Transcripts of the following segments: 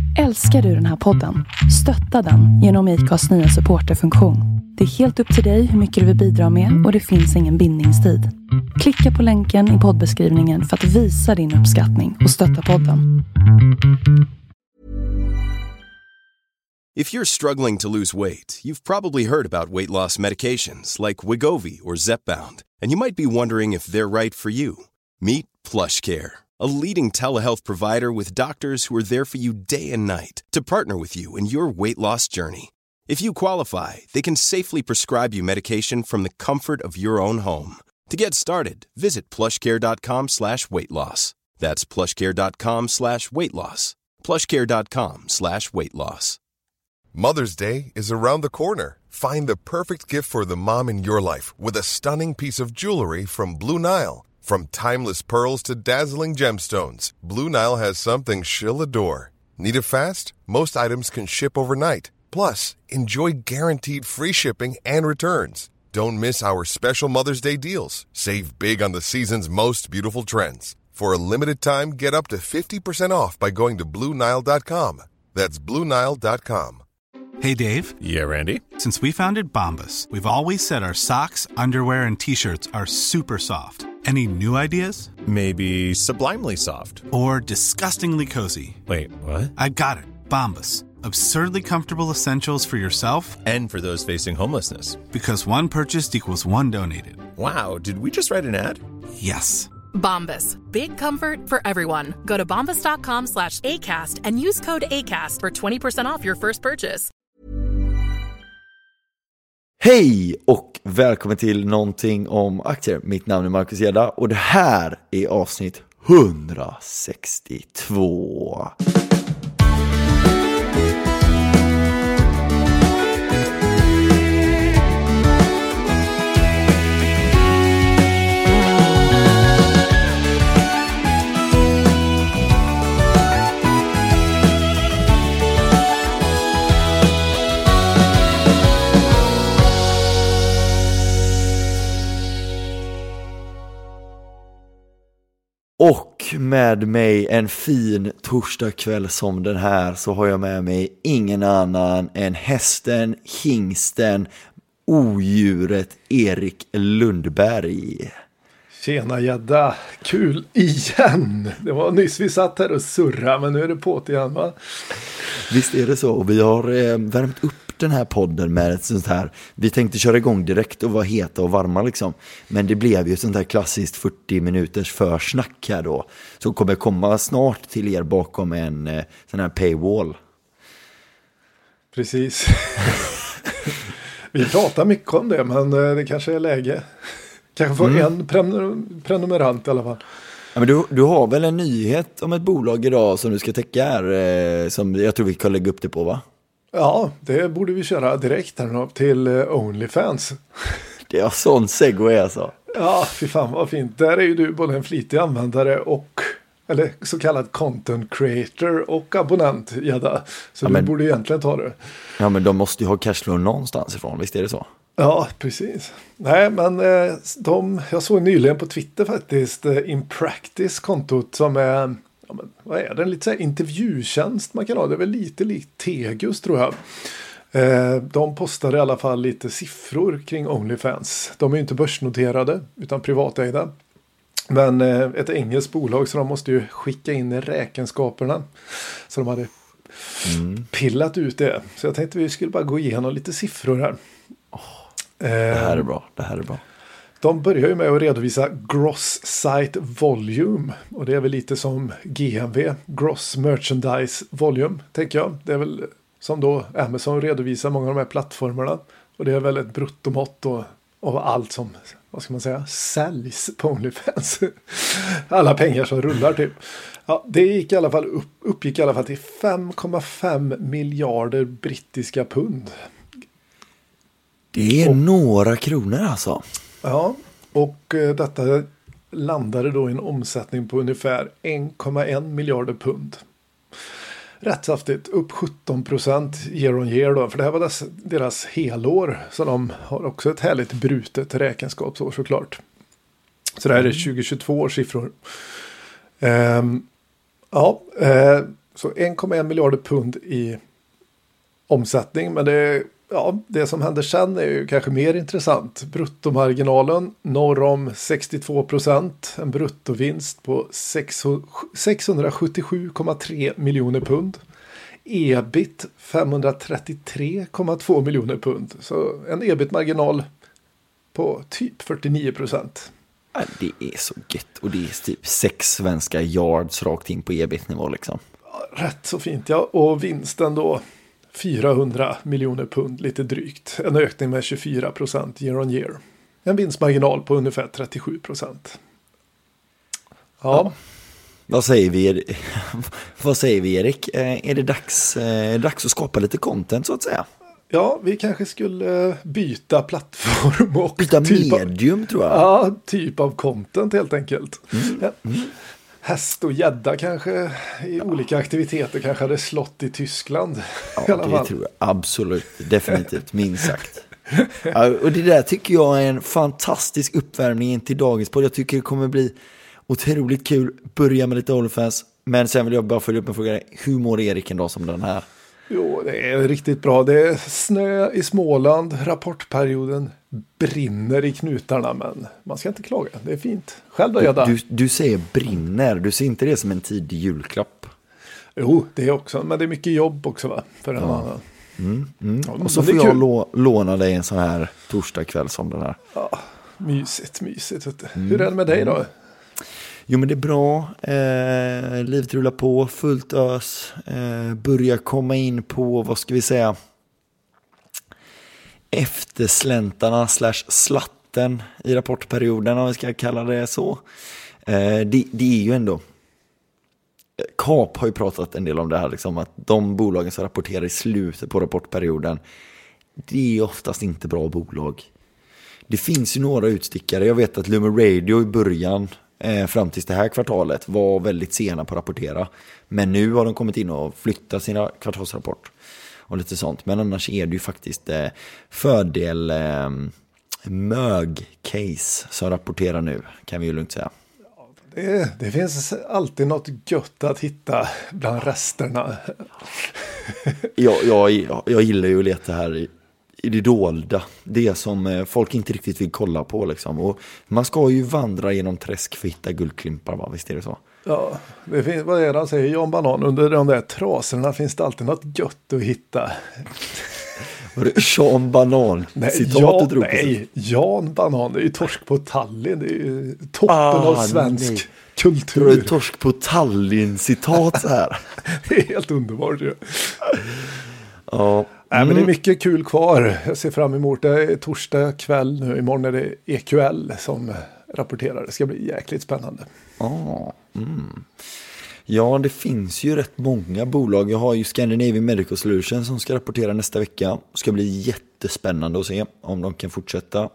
Älskar du den här podden? Stötta den genom IKAs nya supporterfunktion. Det är helt upp till dig hur mycket du vill bidra med och det finns ingen bindningstid. Klicka på länken i poddbeskrivningen för att visa din uppskattning och stötta podden. If you're struggling to lose weight, you've probably heard about weight loss medications like Wegovy or Zepbound, and you might be wondering if they're right for you. Meet PlushCare, a leading telehealth provider with doctors who are there for you day and night to partner with you in your weight loss journey. If you qualify, they can safely prescribe you medication from the comfort of your own home. To get started, visit plushcare.com/weightloss. That's plushcare.com/weightloss. plushcare.com/weightloss. Mother's Day is around the corner. Find the perfect gift for the mom in your life with a stunning piece of jewelry from Blue Nile. From timeless pearls to dazzling gemstones, Blue Nile has something she'll adore. Need it fast? Most items can ship overnight. Plus, enjoy guaranteed free shipping and returns. Don't miss our special Mother's Day deals. Save big on the season's most beautiful trends. For a limited time, get up to 50% off by going to BlueNile.com. That's BlueNile.com. Hey, Dave. Yeah, Randy. Since we founded Bombas, we've always said our socks, underwear, and T-shirts are super soft. Any new ideas? Maybe sublimely soft. Or disgustingly cozy. Wait, what? I got it. Bombas. Absurdly comfortable essentials for yourself And for those facing homelessness. Because one purchased equals one donated. Wow, did we just write an ad? Yes. Bombas. Big comfort for everyone. Go to bombas.com/ACAST and use code ACAST for 20% off your first purchase. Hej och välkommen till någonting om aktier. Mitt namn är Marcus Gedda och det här är avsnitt 162. Och med mig en fin torsdagkväll som den här så har jag med mig ingen annan än hästen, hingsten, odjuret Erik Lundberg. Tjena Gedda, kul igen. Det var nyss vi satt här och surra, men nu är det på igen, va? Visst är det så, och vi har värmt upp den här podden med ett sånt här, vi tänkte köra igång direkt och vara heta och varma liksom, men det blev ju ett sånt här klassiskt 40 minuters försnack här då, så kommer komma snart till er bakom en sån här paywall. Precis. Vi pratar mycket om det, men det kanske är läge. Kanske få en prenumerant i alla fall. Ja, men du har väl en nyhet om ett bolag idag som du ska täcka här, som jag tror vi kan lägga upp det på, va? Ja, det borde vi köra direkt här till OnlyFans. Det är sån segway alltså. Ja, fy fan vad fint. Där är ju du både en flitig användare och, eller så kallad content creator och abonnent, Gedda. Så ja, du borde egentligen ta det. Ja, men de måste ju ha cashflow någonstans ifrån, visst är det så? Ja, precis. Nej, men jag såg nyligen på Twitter faktiskt InPractice-kontot som är, ja, men, vad är det? En lite så här intervjutjänst man kan ha. Det är väl lite likt Tegus, tror jag. De postar i alla fall lite siffror kring OnlyFans. De är ju inte börsnoterade utan privatägda. Men ett engelskt bolag, så de måste ju skicka in räkenskaperna. Så de hade pillat ut det. Så jag tänkte vi skulle bara gå igenom lite siffror här. Det här är bra, det här är bra. De börjar ju med att redovisa Gross Site Volume. Och det är väl lite som GMV, Gross Merchandise Volume, tänker jag. Det är väl som då Amazon redovisar många av de här plattformarna. Och det är väl ett bruttomått av allt som, vad ska man säga, säljs på OnlyFans. Alla pengar som rullar typ. Ja, det gick i alla fall uppgick i alla fall till 5,5 miljarder brittiska pund. Det är några kronor alltså. Ja, och detta landade då i en omsättning på ungefär 1,1 miljarder pund. Rätt saftigt, upp 17% year on year då, för det här var deras helår, så de har också ett härligt brutet räkenskapsår såklart. Så det här är 2022 års siffror. Så 1,1 miljarder pund i omsättning. Men det som händer sen är ju kanske mer intressant. Bruttomarginalen norr om 62%. En bruttovinst på 677,3 miljoner pund. EBIT 533,2 miljoner pund. Så en EBIT-marginal på typ 49%. Ja, det är så gött. Och det är typ 6 svenska yards rakt in på EBIT-nivå liksom. Ja, rätt så fint, ja. Och vinsten då 400 miljoner pund, lite drygt. En ökning med 24% year on year. En vinstmarginal på ungefär 37%. Ja. Vad säger vi, Erik? Är det dags att skapa lite content så att säga? Ja, vi kanske skulle byta plattform och byta medium tror jag. Ja, typ av content helt enkelt. Häst och gädda kanske i olika aktiviteter kanske hade slått i Tyskland. Ja, det tror jag absolut. Definitivt, minst sagt. Ja, och det där tycker jag är en fantastisk uppvärmning in till dagens podd. Jag tycker det kommer bli otroligt kul. Börja med lite OnlyFans. Men sen vill jag bara följa upp en fråga. Hur mår Erik en dag som den här? Jo, det är riktigt bra. Det är snö i Småland. Rapportperioden brinner i knutarna, men man ska inte klaga. Det är fint. Själv då, Gedda? Du säger brinner. Du ser inte det som en tidig julklapp? Jo, det är också. Men det är mycket jobb också, va? För en annan. Ja, och så får jag låna dig en sån här torsdagkväll som den här. Ja, mysigt. Hur är det med dig då? Jo, men det är bra. Livet rullar på, fullt ös. Börjar komma in på, vad ska vi säga, eftersläntarna / slatten i rapportperioden, om vi ska kalla det så. Det är ju ändå, KAP har ju pratat en del om det här, liksom, att de bolagen som rapporterar i slutet på rapportperioden, det är oftast inte bra bolag. Det finns ju några utstickare. Jag vet att Lumen Radio i början fram till det här kvartalet var väldigt sena på att rapportera. Men nu har de kommit in och flyttat sina kvartalsrapport och lite sånt. Men annars är det ju faktiskt fördel mög-case som rapporterar nu, kan vi ju lugnt säga. Det finns alltid något gött att hitta bland resterna. Jag gillar ju att leta här i det dolda. Det som folk inte riktigt vill kolla på liksom. Och man ska ju vandra genom träsk för att hitta guldklimpar, va? Visst är det så? Ja, det finns, vad är det han säger? Jan Banan, under de där trasorna finns det alltid något gött att hitta. Var det Jan Banan? Jan Banan, det är ju torsk på Tallinn. Det är ju toppen av svensk kultur. Det är torsk på Tallinn-citat här. Det är helt underbart ju. Ja. Nej, men det är mycket kul kvar. Jag ser fram emot det. Det är torsdag kväll nu. Imorgon är det EQL som rapporterar. Det ska bli jäkligt spännande. Ja, det finns ju rätt många bolag. Jag har ju Scandinavian Medical Solutions som ska rapportera nästa vecka. Det ska bli jättespännande att se om de kan fortsätta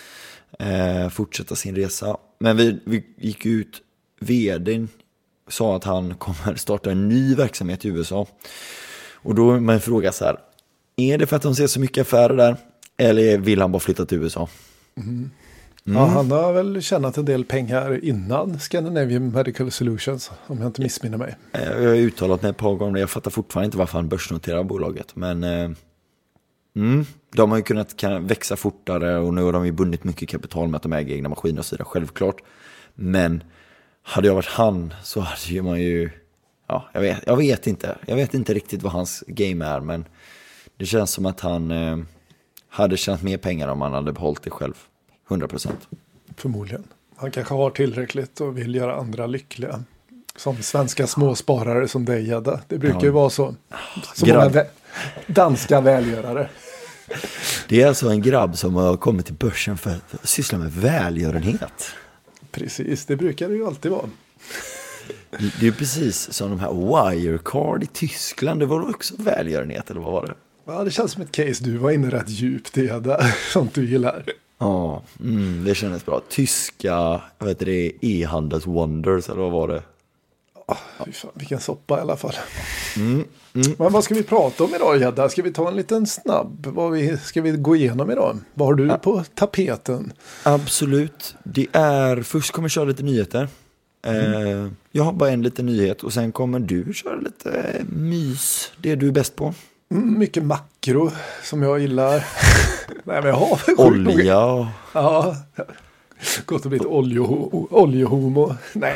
sin resa. Men vi gick ut, vdn sa att han kommer starta en ny verksamhet i USA. Och då är man frågar så här, är det för att de ser så mycket affärer där? Eller vill han bara flytta till USA? Ja, han har väl tjänat en del pengar innan Scandinavian Medical Solutions, om jag inte missminner mig. Jag har uttalat mig ett par gånger. Jag fattar fortfarande inte varför han börsnoterar bolaget. Men de har ju kunnat växa fortare och nu har de ju bundit mycket kapital med att de äger egna maskiner och så vidare, självklart. Men hade jag varit han så hade man ju... Ja, jag vet inte. Jag vet inte riktigt vad hans game är, men det känns som att han hade tjänat mer pengar om han hade behållit det själv. 100%. Förmodligen. Han kanske har tillräckligt och vill göra andra lyckliga. Som svenska småsparare som dig, Gedda. Det brukar ju vara så. Som många danska välgörare. Det är alltså en grabb som har kommit till börsen för att syssla med välgörenhet. Precis, det brukar det ju alltid vara. Det är precis som de här Wirecard i Tyskland. Det var också välgörenhet, eller vad var det? Ja, det känns som ett case. Du var inne rätt djupt i det, sånt du gillar. Ja, det kändes bra. Tyska, e-handels wonders, eller vad var det? Fy fan, vilken soppa i alla fall. Men vad ska vi prata om idag, Gedda? Ska vi ta en liten snabb? Ska vi gå igenom idag? Vad har du på tapeten? Absolut. Först kommer jag köra lite nyheter. Jag har bara en liten nyhet och sen kommer du köra lite mys. Det är du är bäst på. Mycket makro som jag gillar. Nej, men jag har olja. Ja, gott att bli ett oljehomo. Nej,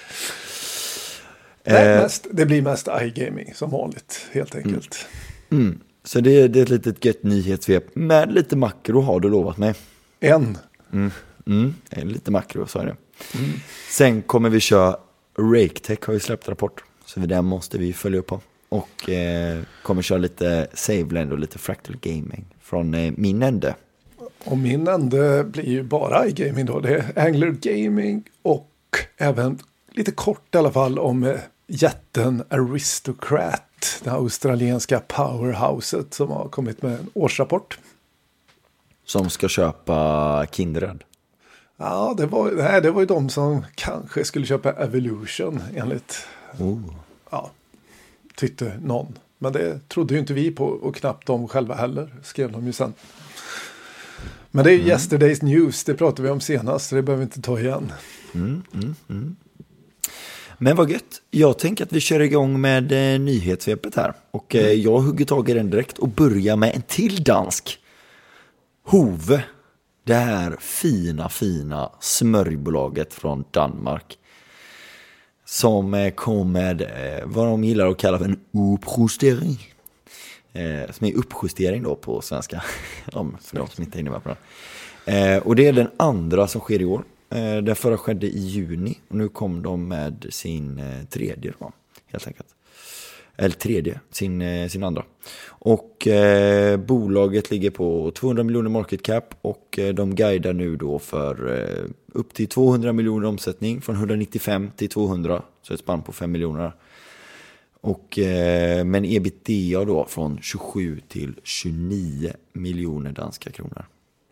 det blir mest iGaming som vanligt, helt enkelt. Så det är ett litet gött nyhetssvep. Med lite makro har du lovat mig. Lite makro, så är det. Sen kommer vi köra RakeTech, har ju släppt rapport. Så den måste vi följa upp på. Och kommer köra lite SaveLend och lite Fractal Gaming från min ände. Och min ände blir ju bara iGaming då. Det är Angler Gaming och även lite kort i alla fall om jätten Aristocrat, det australienska powerhouset som har kommit med en årsrapport. Som ska köpa Kindred. Ja, det var ju de som kanske skulle köpa Evolution enligt tyckte någon. Men det trodde ju inte vi på och knappt de själva heller, skrev de ju sen. Men det är yesterday's news, det pratade vi om senast, så det behöver vi inte ta igen. Men vad gött, jag tänker att vi kör igång med nyhetssvepet här. Och jag hugger tag i den direkt och börjar med en till dansk. Hove, det här fina smörjbolaget från Danmark. Som kom med vad de gillar att kalla för en uppjustering. Som är uppjustering då på svenska. För de som inte är inne med på det. Och det är den andra som sker i år. Den förra skedde i juni. Och nu kom de med sin tredje då, helt enkelt. Eller tredje, sin andra. Och bolaget ligger på 200 miljoner market cap. Och de guidar nu då för upp till 200 miljoner omsättning. Från 195 till 200. Så ett spann på 5 miljoner. Och, men EBITDA då från 27 till 29 miljoner danska kronor.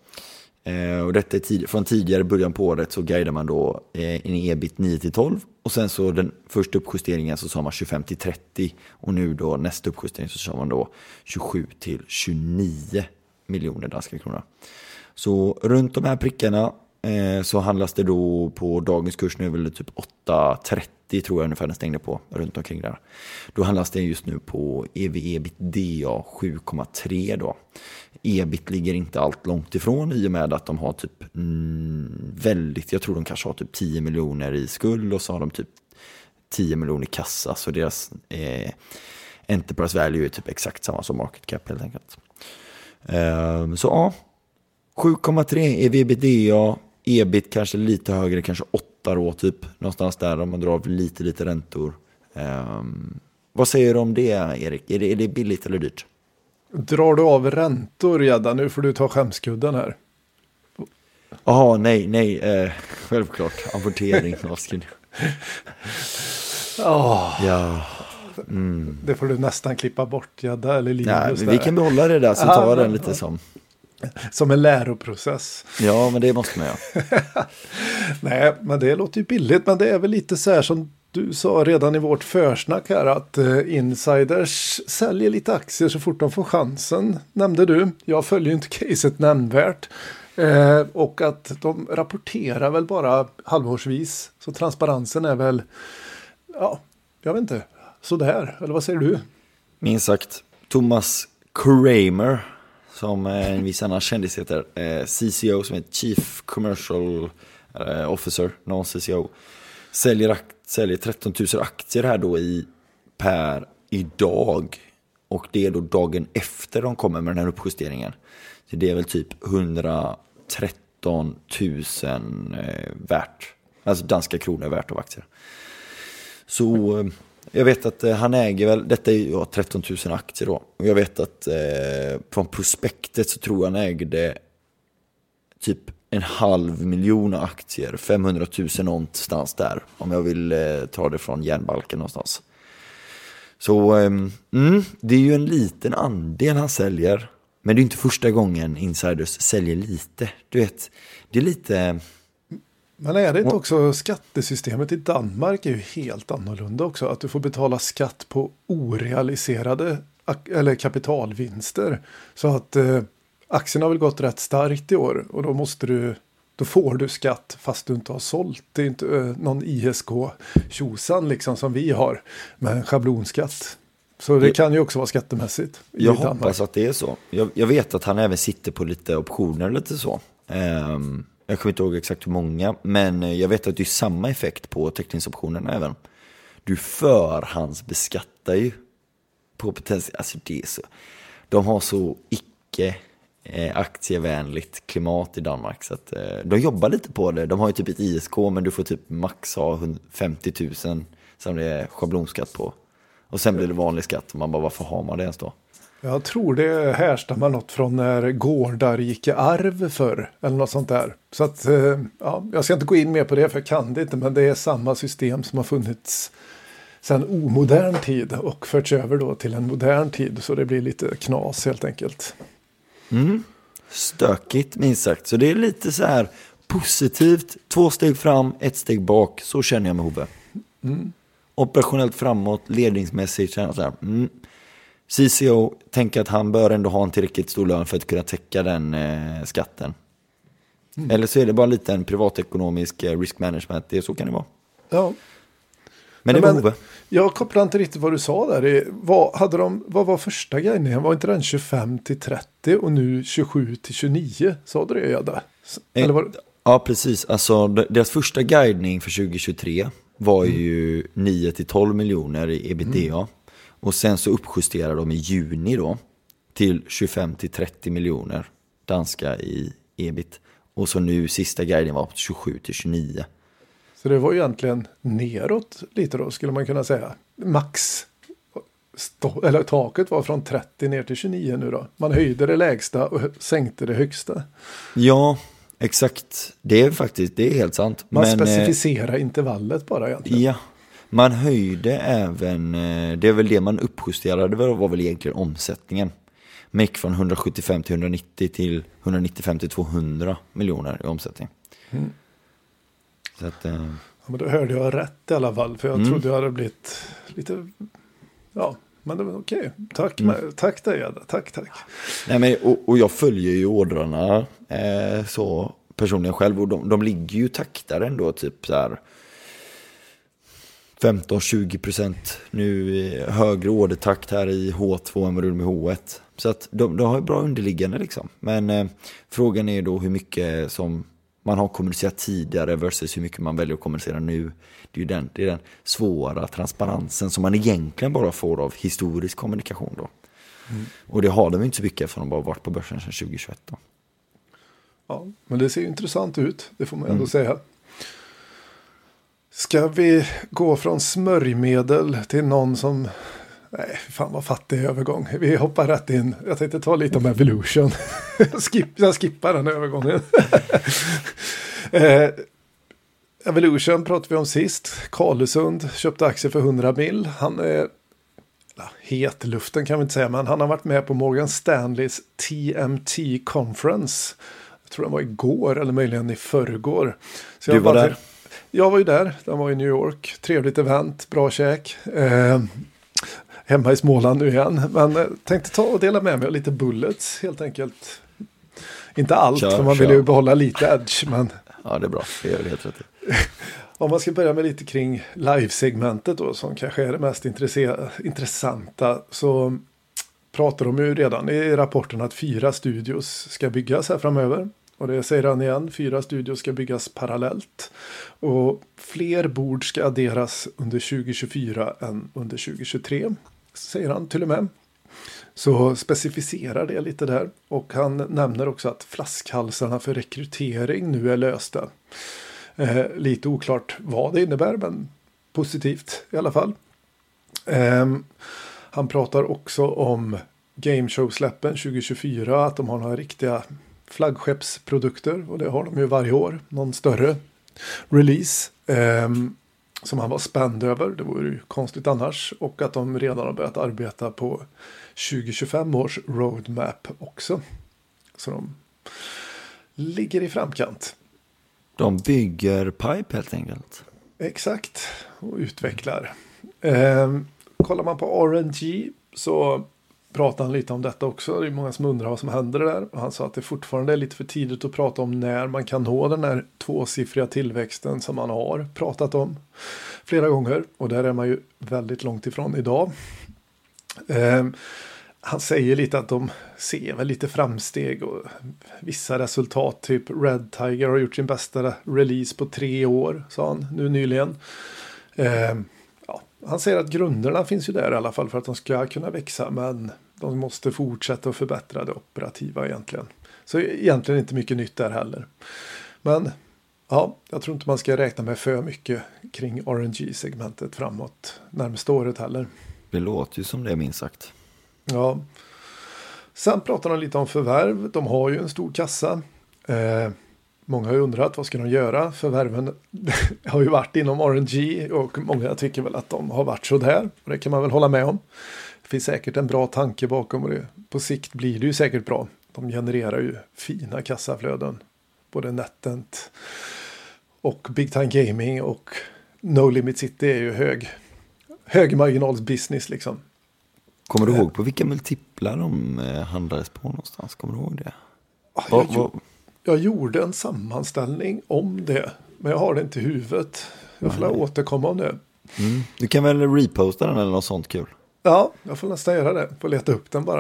Och detta är från tidigare början på året så guidar man då en EBIT 9 till 12. Och sen så den första uppjusteringen så sa man 25 till 30. Och nu då nästa uppjustering så sa man då 27 till 29 miljoner danska kronor. Så runt de här prickarna så handlas det då på dagens kurs nu väl typ 8,30 tror jag ungefär den stängde på runt omkring där. Då handlas det just nu på EV/EBITDA 7,3 då. EBIT ligger inte allt långt ifrån i och med att de har typ väldigt, jag tror de kanske har typ 10 miljoner i skuld och så har de typ 10 miljoner i kassa, så deras enterprise value är typ exakt samma som market cap helt enkelt. Så ja, 7,3 EV/EBITDA, EBIT kanske lite högre, kanske 8 då typ, någonstans där om man drar av lite räntor. Vad säger du om det, Erik? Är det billigt eller dyrt? Drar du av räntor, Gädda? Nu får du ta skämskudden här. Jaha, nej, självklart. Amortering, avskrivning. Ja. Det får du nästan klippa bort, Gädda, eller Linus. Vi kan behålla det där, så tar jag den lite som en läroprocess. Ja, men det måste man göra. Nej, men det låter ju billigt, men det är väl lite så här som du sa redan i vårt försnack här, att insiders säljer lite aktier så fort de får chansen, nämnde du. Jag följer ju inte caset nämnvärt. Och att de rapporterar väl bara halvårsvis. Så transparensen är väl, ja, jag vet inte, sådär. Eller vad säger du? Minst sagt, Thomas Kramer, som en viss annan kändis heter, CCO som är Chief Commercial Officer, non-CCO, säljer 13 000 aktier här då per idag. Och det är då dagen efter de kommer med den här uppjusteringen. Så det är väl typ 113 000 värt. Alltså danska kronor värt av aktier. Så jag vet att han äger väl, detta är 13 000 aktier då. Och jag vet att från prospektet så tror jag han ägde typ 500 000 aktier, 500 000 någonstans där, om jag vill ta det från järnbalken någonstans. Så det är ju en liten andel han säljer, men det är inte första gången insiders säljer lite. Du vet, det är lite... Men är det inte också skattesystemet i Danmark är ju helt annorlunda också, att du får betala skatt på orealiserade eller kapitalvinster, så att aktien har väl gått rätt starkt i år och då måste du då får du skatt fast du inte har sålt. Det är inte någon ISK-tjosan liksom som vi har med en schablonskatt. Så det kan ju också vara skattemässigt. Jag hoppas att det är så. Jag vet att han även sitter på lite optioner lite så. Jag kommer inte ihåg exakt hur många, men jag vet att det är samma effekt på teckningsoptionerna även. Du förhandsbeskattar ju på potential. Alltså det är så. De har så icke aktievänligt klimat i Danmark så att de jobbar lite på det. De har ju typ ett ISK, men du får typ max ha 50 000 som det är schablonskatt på. Och sen blir det vanlig skatt. Man bara, varför har man det ens då? Jag tror det härstammar något från när gårdar gick i arv förr. Eller något sånt där. Så att, ja, jag ska inte gå in mer på det för jag kan det inte. Men det är samma system som har funnits sedan omodern tid. Och förts över då till en modern tid. Så det blir lite knas helt enkelt. Stökigt minst sagt. Så det är lite så här positivt. 2 steg fram, 1 steg bak. Så känner jag med Hove. Operationellt framåt, ledningsmässigt känner jag så här. CCO tänker att han bör ändå ha en tillräckligt stor lön för att kunna täcka den skatten. Eller så är det bara lite en privatekonomisk risk management. Det, så kan det vara. Ja. Men det var Hove. Jag kopplar inte riktigt vad du sa där. Vad var första guidningen? Var inte den 25-30 och nu 27-29? Sa du det? Eller var... Ja, precis. Alltså, deras första guidning för 2023 var ju 9-12 miljoner i EBITDA. Och sen så uppjusterade de i juni då till 25-30 miljoner danska i ebit. Och så nu sista guiden var på 27-29. Så det var ju egentligen neråt lite då skulle man kunna säga. Max, eller taket var från 30 ner till 29 nu då. Man höjde det lägsta och sänkte det högsta. Ja, exakt. Det är helt sant. Man specificerar intervallet bara egentligen. Ja, man höjde även, det är väl det man uppjusterade, det var väl egentligen omsättningen. Man gick från 175 till 190 till 195 till 200 miljoner i omsättning. Så att, ja, men då hörde jag rätt i alla fall, för jag trodde jag hade blivit lite, ja, men det var okej. Tack dig, Edda. Tack. Nej, men, och jag följer ju ordrarna så personligen själv, och de ligger ju taktare ändå, typ så här 15-20% nu högre ordertakt här i H2 än vad det är med H1. Så att de har ju bra underliggande liksom. Men frågan är då hur mycket som man har kommunicerat tidigare versus hur mycket man väljer att kommunicera nu. Det är ju den svåra transparensen som man egentligen bara får av historisk kommunikation då. Och det har de inte så mycket för de bara varit på börsen sedan 2021 då. Ja, men det ser ju intressant ut, det får man ändå säga. Ska vi gå från smörjmedel till någon som... Nej, fan vad fattig övergång. Vi hoppar rätt in. Jag tänkte ta lite om Evolution. Jag skippar den övergången. Evolution pratade vi om sist. Karlsund köpte aktier för 100 mil. Han är het i luften kan vi inte säga, men han har varit med på Morgan Stanleys TMT Conference. Jag tror den var igår eller möjligen i förrgår. Så du var där? Jag var ju där. Den var i New York. Trevligt event, bra käk. Hemma i Småland nu igen. Men tänkte ta och dela med mig av lite bullets helt enkelt. Inte allt, för man vill ju behålla lite edge. Men... Ja, det är bra. Det gör det helt rätt. Om man ska börja med lite kring live-segmentet då, som kanske är det mest intressanta, så pratar de ju redan i rapporten att 4 studios ska byggas här framöver. Och det säger han igen, 4 studios ska byggas parallellt. Och fler bord ska adderas under 2024 än under 2023, säger han till och med. Så specificerar det lite där. Och han nämner också att flaskhalsarna för rekrytering nu är lösta. Lite oklart vad det innebär, men positivt i alla fall. Han pratar också om gameshow-släppen 2024, att de har några riktiga flaggskeppsprodukter, och det har de ju varje år. Någon större release som han var spänd över, det vore ju konstigt annars, och att de redan har börjat arbeta på 2025 års roadmap också. Så de ligger i framkant. De bygger pipe helt enkelt. Exakt, och utvecklar. Kollar man på RNG så pratade han lite om detta också. Det är många som undrar vad som händer där. Och han sa att det fortfarande är lite för tidigt att prata om när man kan nå den här 2-siffriga tillväxten som man har pratat om flera gånger. Och där är man ju väldigt långt ifrån idag. Han säger lite att de ser väl lite framsteg och vissa resultat. Typ Red Tiger har gjort sin bästa release på 3 år, sa han nu nyligen. Han säger att grunderna finns ju där i alla fall för att de ska kunna växa, men de måste fortsätta att förbättra det operativa egentligen. Så egentligen inte mycket nytt där heller. Men ja, jag tror inte man ska räkna med för mycket kring RNG-segmentet framåt närmaste året heller. Det låter ju som det, minst sagt. Ja. Sen pratar de lite om förvärv. De har ju en stor kassa. Många har ju undrat vad ska de göra. Förvärven har ju varit inom RNG och många tycker väl att de har varit så där. Och det kan man väl hålla med om. Det finns säkert en bra tanke bakom och det. På sikt blir det ju säkert bra. De genererar ju fina kassaflöden. Både NetEnt och Big Time Gaming och No Limit City är ju högmarginals-business liksom. Kommer du ihåg på vilka multiplar de handlades på någonstans? Kommer du ihåg det? Jag gjorde en sammanställning om det. Men jag har det inte i huvudet. Jag får återkomma om det. Du kan väl reposta den eller något sånt kul? Ja, jag får nästan göra det. Får leta upp den bara.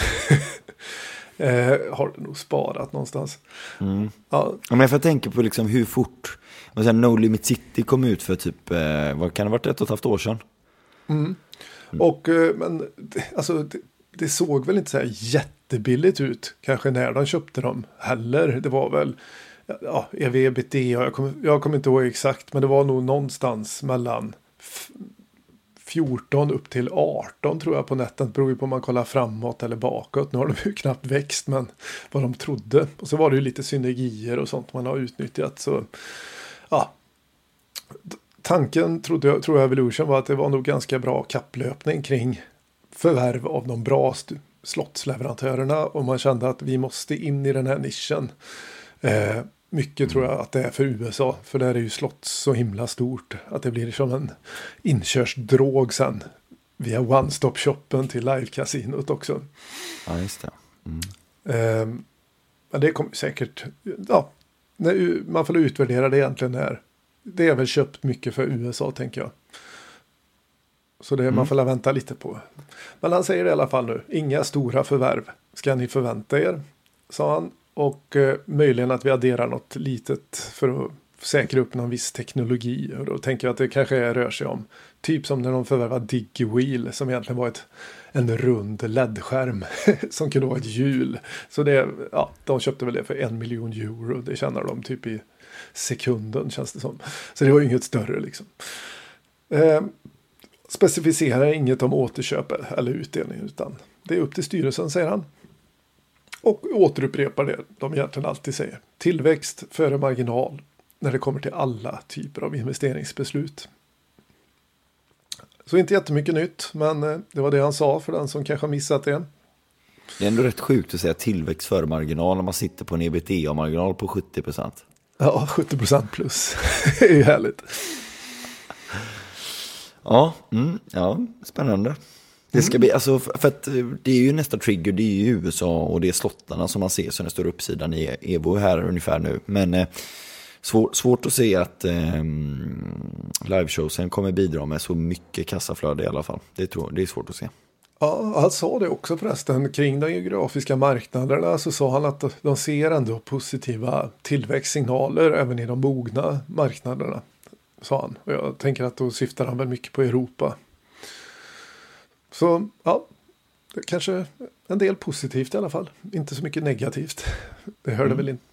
Har du nog sparat någonstans. Ja. Men jag får tänka på liksom hur fort No Limit City kom ut för typ, vad kan det ha varit 1,5 år sedan? Och men alltså det såg väl inte så här jättebilligt ut kanske när de köpte dem heller. Det var väl EV/EBITDA, jag kommer inte ihåg exakt, men det var nog någonstans mellan 14 upp till 18 tror jag på nätet. Beror ju på om man kollar framåt eller bakåt. Nu har de ju knappt växt, men vad de trodde. Och så var det ju lite synergier och sånt man har utnyttjat. Så ja, tanken tror jag Evolution var att det var nog ganska bra kapplöpning kring förvärv av de bra slottsleverantörerna. Och man kände att vi måste in i den här nischen. Mycket tror jag att det är för USA. För där är ju slott så himla stort. Att det blir som en inkörsdrog sen. Via one-stop-shoppen till live-kasinot också. Ja, just det. Men det kommer säkert... Ja, man får utvärdera det egentligen här. Det är väl köpt mycket för USA, tänker jag. Så det man får vänta lite på. Men han säger det i alla fall nu. Inga stora förvärv ska ni förvänta er, sa han. Och möjligen att vi adderar något litet för att säkra upp någon viss teknologi. Och då tänker jag att det kanske rör sig om typ som när de förvärvade DigiWheel som egentligen var en rund LED-skärm som kunde vara ett hjul. Så de köpte väl det för 1 miljon euro. Det tjänar de typ i sekunden, känns det som. Så det var inget större liksom. Specificerar inget om återköp eller utdelning, utan det är upp till styrelsen, säger han. Och återupprepar det de egentligen alltid säger. Tillväxt före marginal när det kommer till alla typer av investeringsbeslut. Så inte jättemycket nytt, men det var det han sa för den som kanske har missat det. Det är ändå rätt sjukt att säga tillväxt före marginal när man sitter på en EBITDA-marginal på 70%. Ja, 70% plus. Det är ju härligt. Ja, spännande. Det ska bli, alltså, för att det är ju nästa trigger, det är ju USA och det är slottarna som man ser som den stora uppsidan i Evo här ungefär nu. Men svårt att se att liveshowsen kommer bidra med så mycket kassaflöde i alla fall. Det är svårt att se. Ja, han sa det också förresten kring de geografiska marknaderna, så sa han att de ser ändå positiva tillväxtsignaler även i de mogna marknaderna, sa han. Och jag tänker att då syftar han väl mycket på Europa. Så ja, det kanske en del positivt i alla fall. Inte så mycket negativt. Det hörde väl inte.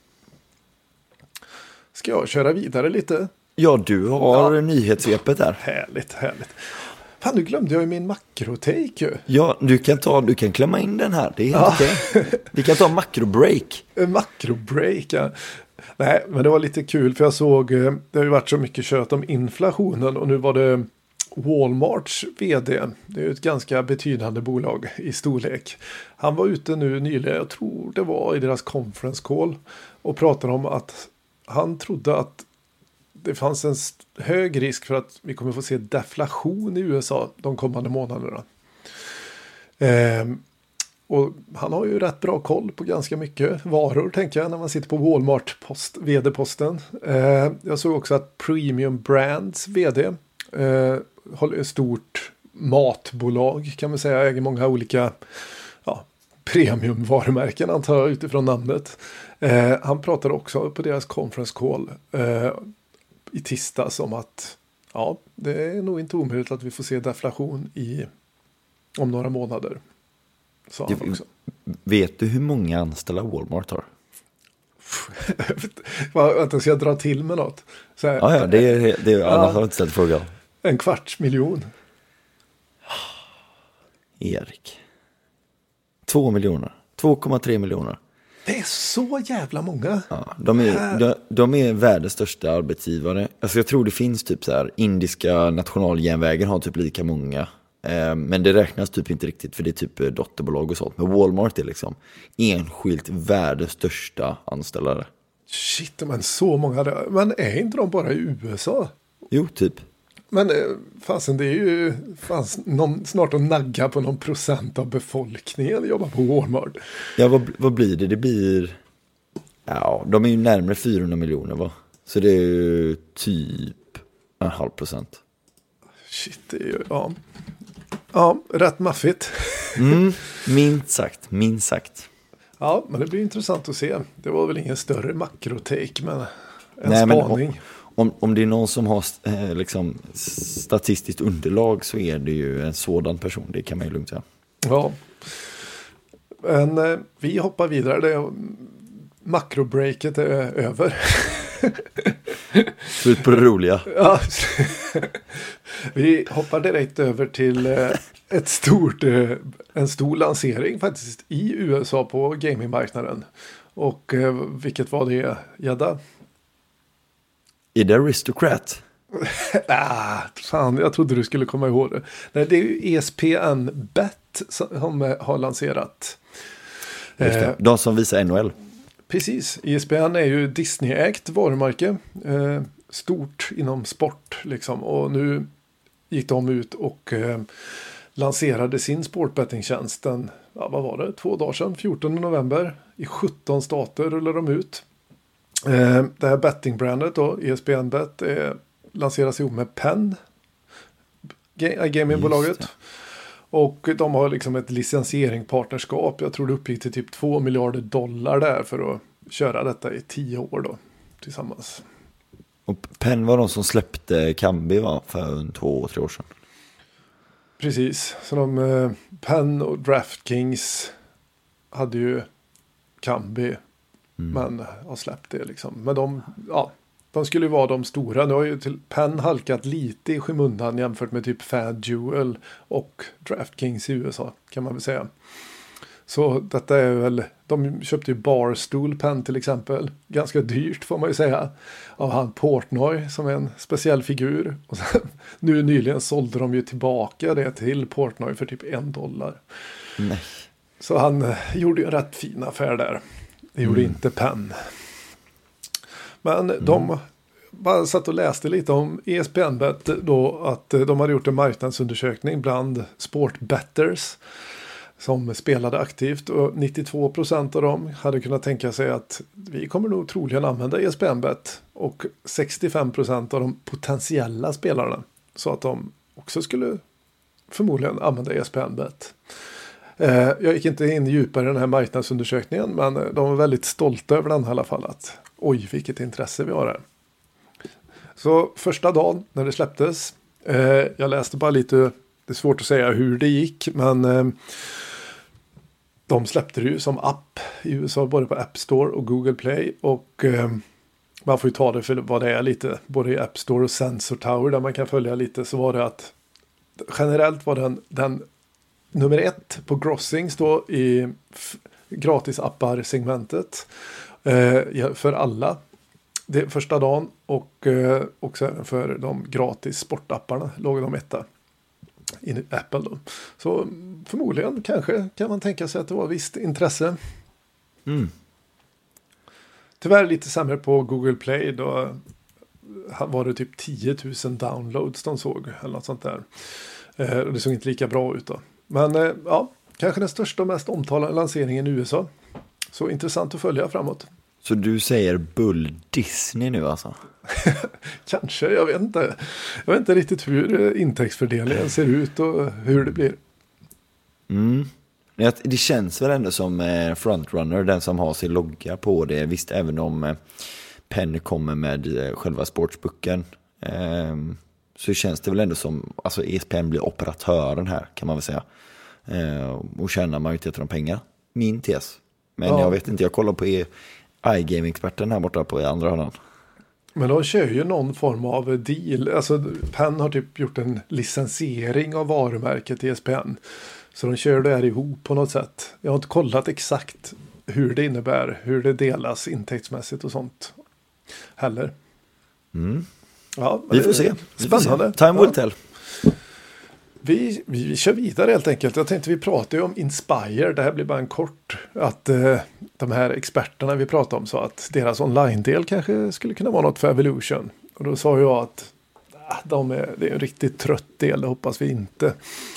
Ska jag köra vidare lite? Ja, du har nyhetssvepet där. Härligt. Fan, nu glömde jag ju min makrotake ju. Ja, du kan klämma in den här. Det är helt okej. Vi kan ta makrobreak. Makrobreak, ja. Nej, men det var lite kul för jag såg, det har ju varit så mycket kött om inflationen och nu var det Walmarts vd, det är ju ett ganska betydande bolag i storlek. Han var ute nu nyligen, jag tror det var i deras conference call, och pratade om att han trodde att det fanns en hög risk för att vi kommer få se deflation i USA de kommande månaderna. Och han har ju rätt bra koll på ganska mycket varor, tänker jag, när man sitter på Walmart vd-posten. Jag såg också att Premium Brands vd håller ett stort matbolag, kan man säga, äger många olika premiumvarumärken, antar jag, utifrån namnet. Han pratade också på deras conference call i tisdags om att det är nog inte omöjligt att vi får se deflation om några månader. Sa han också. Vet du hur många anställda Walmart har? Vänta, ska jag dra till med något? Så här, det alla har inte ställt frågan. 250 000. Erik. 2 miljoner. 2,3 miljoner. Det är så jävla många. Ja, de är världens största arbetsgivare. Alltså jag tror det finns typ så här, indiska nationaljärnvägen har typ lika många. Men det räknas typ inte riktigt, för det är typ dotterbolag och sånt. Men Walmart är liksom enskilt världens största anställare. Shit, men så många. Men är inte de bara i USA? Jo, typ. Men fasen, det är ju snart att nagga på någon procent av befolkningen jobbar på Walmart. Ja, vad blir det? Det blir... Ja, de är ju närmare 400 miljoner, va? Så det är ju typ 0,5%. Shit, det är ju... Ja, rätt maffigt. Minst sagt. Ja, men det blir intressant att se. Det var väl ingen större makrotake, men en spaning. Om det är någon som har liksom statistiskt underlag, så är det ju en sådan person. Det kan man ju lugnt säga. Ja. Men vi hoppar vidare. Makrobreaket är över. Slut på det roliga. Ja. Vi hoppar direkt över till en stor lansering faktiskt i USA på gamingmarknaden. Och vilket var det, Gedda? Är det Aristocrat? Fan, jag trodde du skulle komma ihåg det. Nej, det är ju ESPN Bet som har lanserat. De som visar NHL. Precis, ESPN är ju Disney-ägt varumärke. Stort inom sport liksom. Och nu gick de ut och lanserade sin sportbettingtjänst den, vad var det, 2 dagar sedan, 14 november. I 17 stater rullar de ut. Det här bettingbrandet då, ESPN Bet, lanseras ihop med Penn, gamingbolaget. Och de har liksom ett licensieringspartnerskap. Jag tror det uppgick till typ $2 miljarder där för att köra detta i 10 år då, tillsammans. Och Penn var de som släppte Kambi, va, för 2-3 år sedan. Precis, så Penn och DraftKings hade ju Kambi, men har släppt det liksom. Men de skulle ju vara de stora. Nu har ju Penn halkat lite i skymundan jämfört med typ FanDuel och DraftKings i USA, kan man väl säga. Så detta är väl, de köpte ju Barstool Penn till exempel. Ganska dyrt får man ju säga. Av han Portnoy som är en speciell figur. Och sen, nu nyligen sålde de ju tillbaka det till Portnoy för typ $1. Nej. Så han gjorde ju en rätt fin affär där. Det gjorde inte Penn. Men de bara satt och läste lite om ESPN-bet då, att de hade gjort en marknadsundersökning bland sportbetters som spelade aktivt, och 92% av dem hade kunnat tänka sig att vi kommer nog troligen använda ESPN-bet, och 65% av de potentiella spelarna så att de också skulle förmodligen använda ESPN-bet. Jag gick inte in djupare i den här marknadsundersökningen, men de var väldigt stolta över den i alla fall, att oj, vilket intresse vi har här. Så första dagen när det släpptes, jag läste bara lite, det är svårt att säga hur det gick, men de släppte det ju som app i USA, både på App Store och Google Play, och man får ju ta det för vad det är lite, både i App Store och Sensor Tower där man kan följa lite, så var det att generellt var den nummer 1 på grossings då i gratisappar-segmentet för alla. Det första dagen, och också även för de gratis sportapparna låg de etta i Apple då. Så förmodligen kanske kan man tänka sig att det var visst intresse. Tyvärr lite sämre på Google Play, då var det typ 10 000 downloads de såg eller något sånt där. Det såg inte lika bra ut då. Men Kanske den största och mest omtalade lanseringen i USA. Så intressant att följa framåt. Så du säger Bull Disney nu alltså? Kanske, jag vet inte. Jag vet inte riktigt hur intäktsfördelningen ser ut och hur det blir. Det känns väl ändå som frontrunner, den som har sin logga på det. Visst, även om Penny kommer med själva sportsbooken, så känns det väl ändå som, alltså ESPN blir operatören här, kan man väl säga. Och tjänar majoriteten av pengar. Min tes. Men jag vet inte, jag kollar på iGaming-experten här borta på andra hörnan. Men de kör ju någon form av deal. Alltså Penn har typ gjort en licensiering av varumärket ESPN. Så de kör det här ihop på något sätt. Jag har inte kollat exakt hur det innebär, hur det delas intäktsmässigt och sånt heller. Ja, vi får se. Spännande. Time will tell. Vi kör vidare helt enkelt. Jag tänkte vi pratar ju om Inspire. Det här blir bara en kort. Att de här experterna vi pratar om sa att deras online-del kanske skulle kunna vara något för Evolution. Och då sa jag att det är en riktigt trött del. Det hoppas vi inte.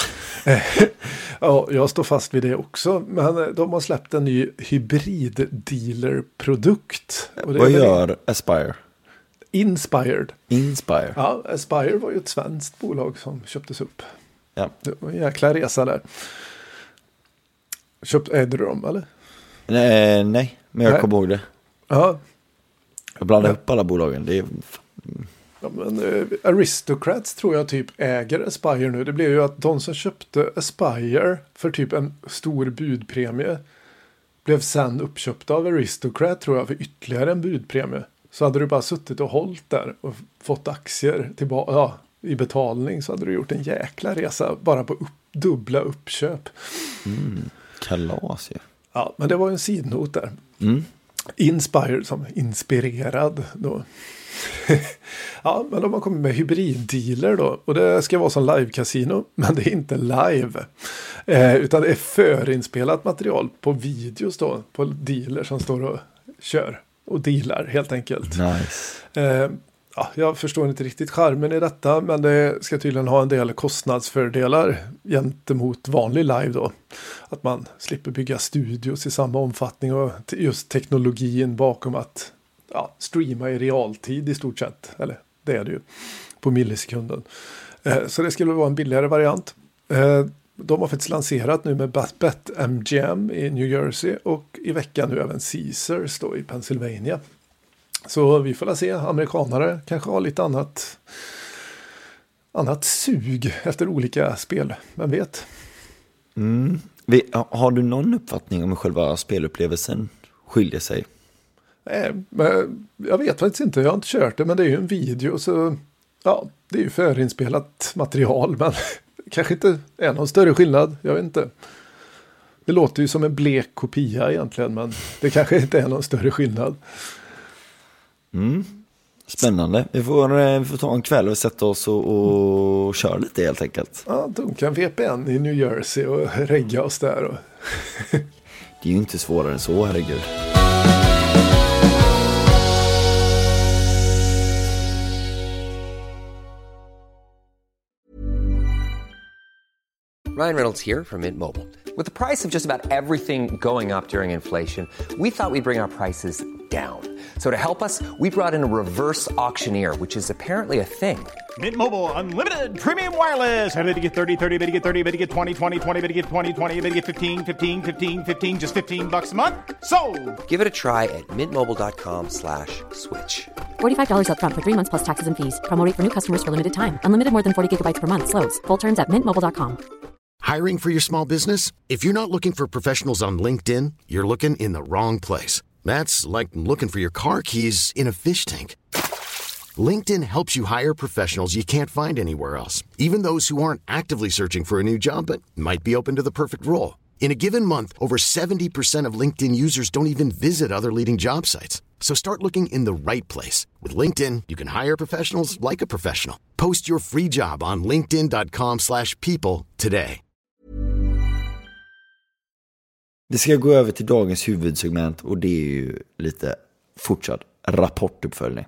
Ja, jag står fast vid det också. Men de har släppt en ny hybrid-dealer-produkt. Vad gör Aspire? Inspired. Ja, Aspire var ju ett svenskt bolag som köptes upp. Ja. Det var en jäkla resa där. Ägde du dem, eller? Nej, men jag kommer ihåg det. Ja. Jag blandar upp alla bolagen. Det är... Ja, men Aristocrats tror jag typ äger Aspire nu. Det blev ju att de som köpte Aspire för typ en stor budpremie blev sen uppköpta av Aristocrat, tror jag, för ytterligare en budpremie. Så hade du bara suttit och hållit där och fått aktier tillbaka i betalning, så hade du gjort en jäkla resa bara på dubbla uppköp. Kalas ju. Ja, men det var en sidnot där. Inspired som inspirerad då. Ja, men de har kommit med hybriddealer då. Och det ska vara som live-casino, men det är inte live. Utan det är förinspelat material på videos då. På dealer som står och kör och dealar helt enkelt. Nice. Jag förstår inte riktigt charmen i detta, men det ska tydligen ha en del kostnadsfördelar gentemot vanlig live då. Att man slipper bygga studios i samma omfattning och just teknologin bakom att streama i realtid i stort sett. Eller det är det ju på millisekunden. Så det skulle vara en billigare variant. De har faktiskt lanserat nu med BetMGM i New Jersey och i veckan nu även Caesars då i Pennsylvania. Så vi får se, amerikanare kanske har lite annat sug efter olika spel, vem vet. Har du någon uppfattning om hur själva spelupplevelsen skiljer sig? Nej, men jag vet faktiskt inte, jag har inte kört det, men det är ju en video, så det är ju förinspelat material, men kanske inte är någon större skillnad, jag vet inte. Det låter ju som en blek kopia egentligen, men det kanske inte är någon större skillnad. Spännande. Vi får ta en kväll och sätta oss och köra lite helt enkelt. Ja, dunka en VPN i New Jersey och regga oss där. Det är ju inte svårare än så, herregud. Ryan Reynolds here from Mint Mobile. With the price of just about everything going up during inflation, we thought we'd bring our prices down. So to help us, we brought in a reverse auctioneer, which is apparently a thing. Mint Mobile Unlimited Premium Wireless. How to get 30, 30, bit to get 30, bit to get 20, 20, 20, bit to get 20, 20, bit to get 15, 15, 15, 15, just $15 a month? Sold! Give it a try at mintmobile.com/switch. $45 up front for 3 months plus taxes and fees. Promo rate for new customers for limited time. Unlimited more than 40 gigabytes per month. Slows full terms at mintmobile.com. Hiring for your small business? If you're not looking for professionals on LinkedIn, you're looking in the wrong place. That's like looking for your car keys in a fish tank. LinkedIn helps you hire professionals you can't find anywhere else, even those who aren't actively searching for a new job but might be open to the perfect role. In a given month, over 70% of LinkedIn users don't even visit other leading job sites. So start looking in the right place. With LinkedIn, you can hire professionals like a professional. Post your free job on linkedin.com/people today. Det ska gå över till dagens huvudsegment, och det är ju lite fortsatt rapportuppföljning.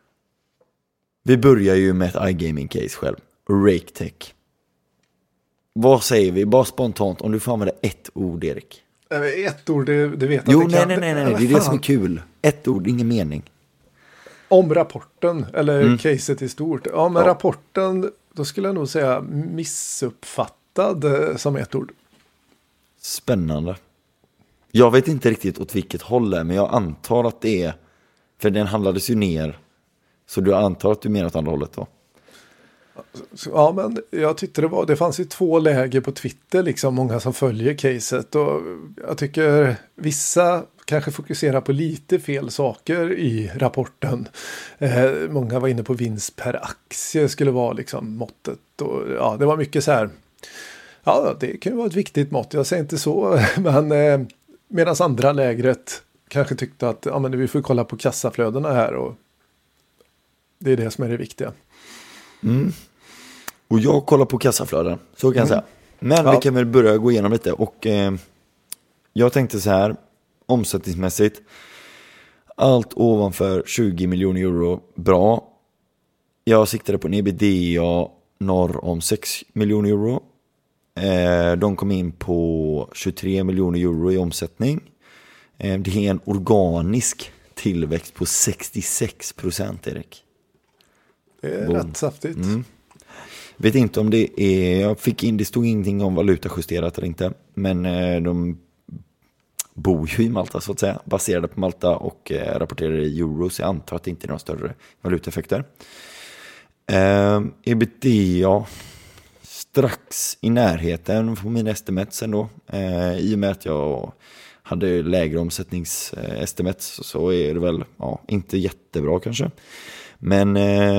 Vi börjar ju med ett iGaming-case själv. RakeTech. Vad säger vi? Bara spontant, om du får använda ett ord, Erik. Ett ord, det vet jag jo, inte. Nej, det är det som är kul. Ett ord, ingen mening. Om rapporten, eller caset i stort. Ja, men rapporten, då skulle jag nog säga missuppfattad som ett ord. Spännande. Jag vet inte riktigt åt vilket håll det är, men jag antar att det är, för den handlades ju ner, så du antar att du menar åt andra hållet då? Ja, men jag tyckte det fanns ju 2 läger på Twitter, liksom många som följer caset, och jag tycker vissa kanske fokuserar på lite fel saker i rapporten. Många var inne på vinst per aktie skulle vara liksom måttet, och ja, det var mycket så här. Ja, det kan ju vara ett viktigt mått, jag säger inte så, men medan andra lägret kanske tyckte att ja, men vi får kolla på kassaflödena här, och det är det som är det viktiga. Och jag kollar på kassaflöden, så kan jag säga. Men vi kan väl börja gå igenom lite. Och jag tänkte så här, omsättningsmässigt, allt ovanför 20 miljoner euro, bra. Jag siktade på en EBITDA norr om 6 miljoner euro. De kom in på 23 miljoner euro i omsättning. Det är en organisk tillväxt på 66%, Erik. Det är rätt saftigt. Vet inte om det är, jag fick in, det stod ingenting om valutajusterat eller inte, men de bor ju i Malta så att säga, baserade på Malta och rapporterar i euro, så jag antar att det inte är några större valutaeffekter. EBITDA strax i närheten på min estimates ändå, i och med att jag hade lägre omsättningsestimates, så är det väl inte jättebra kanske. Men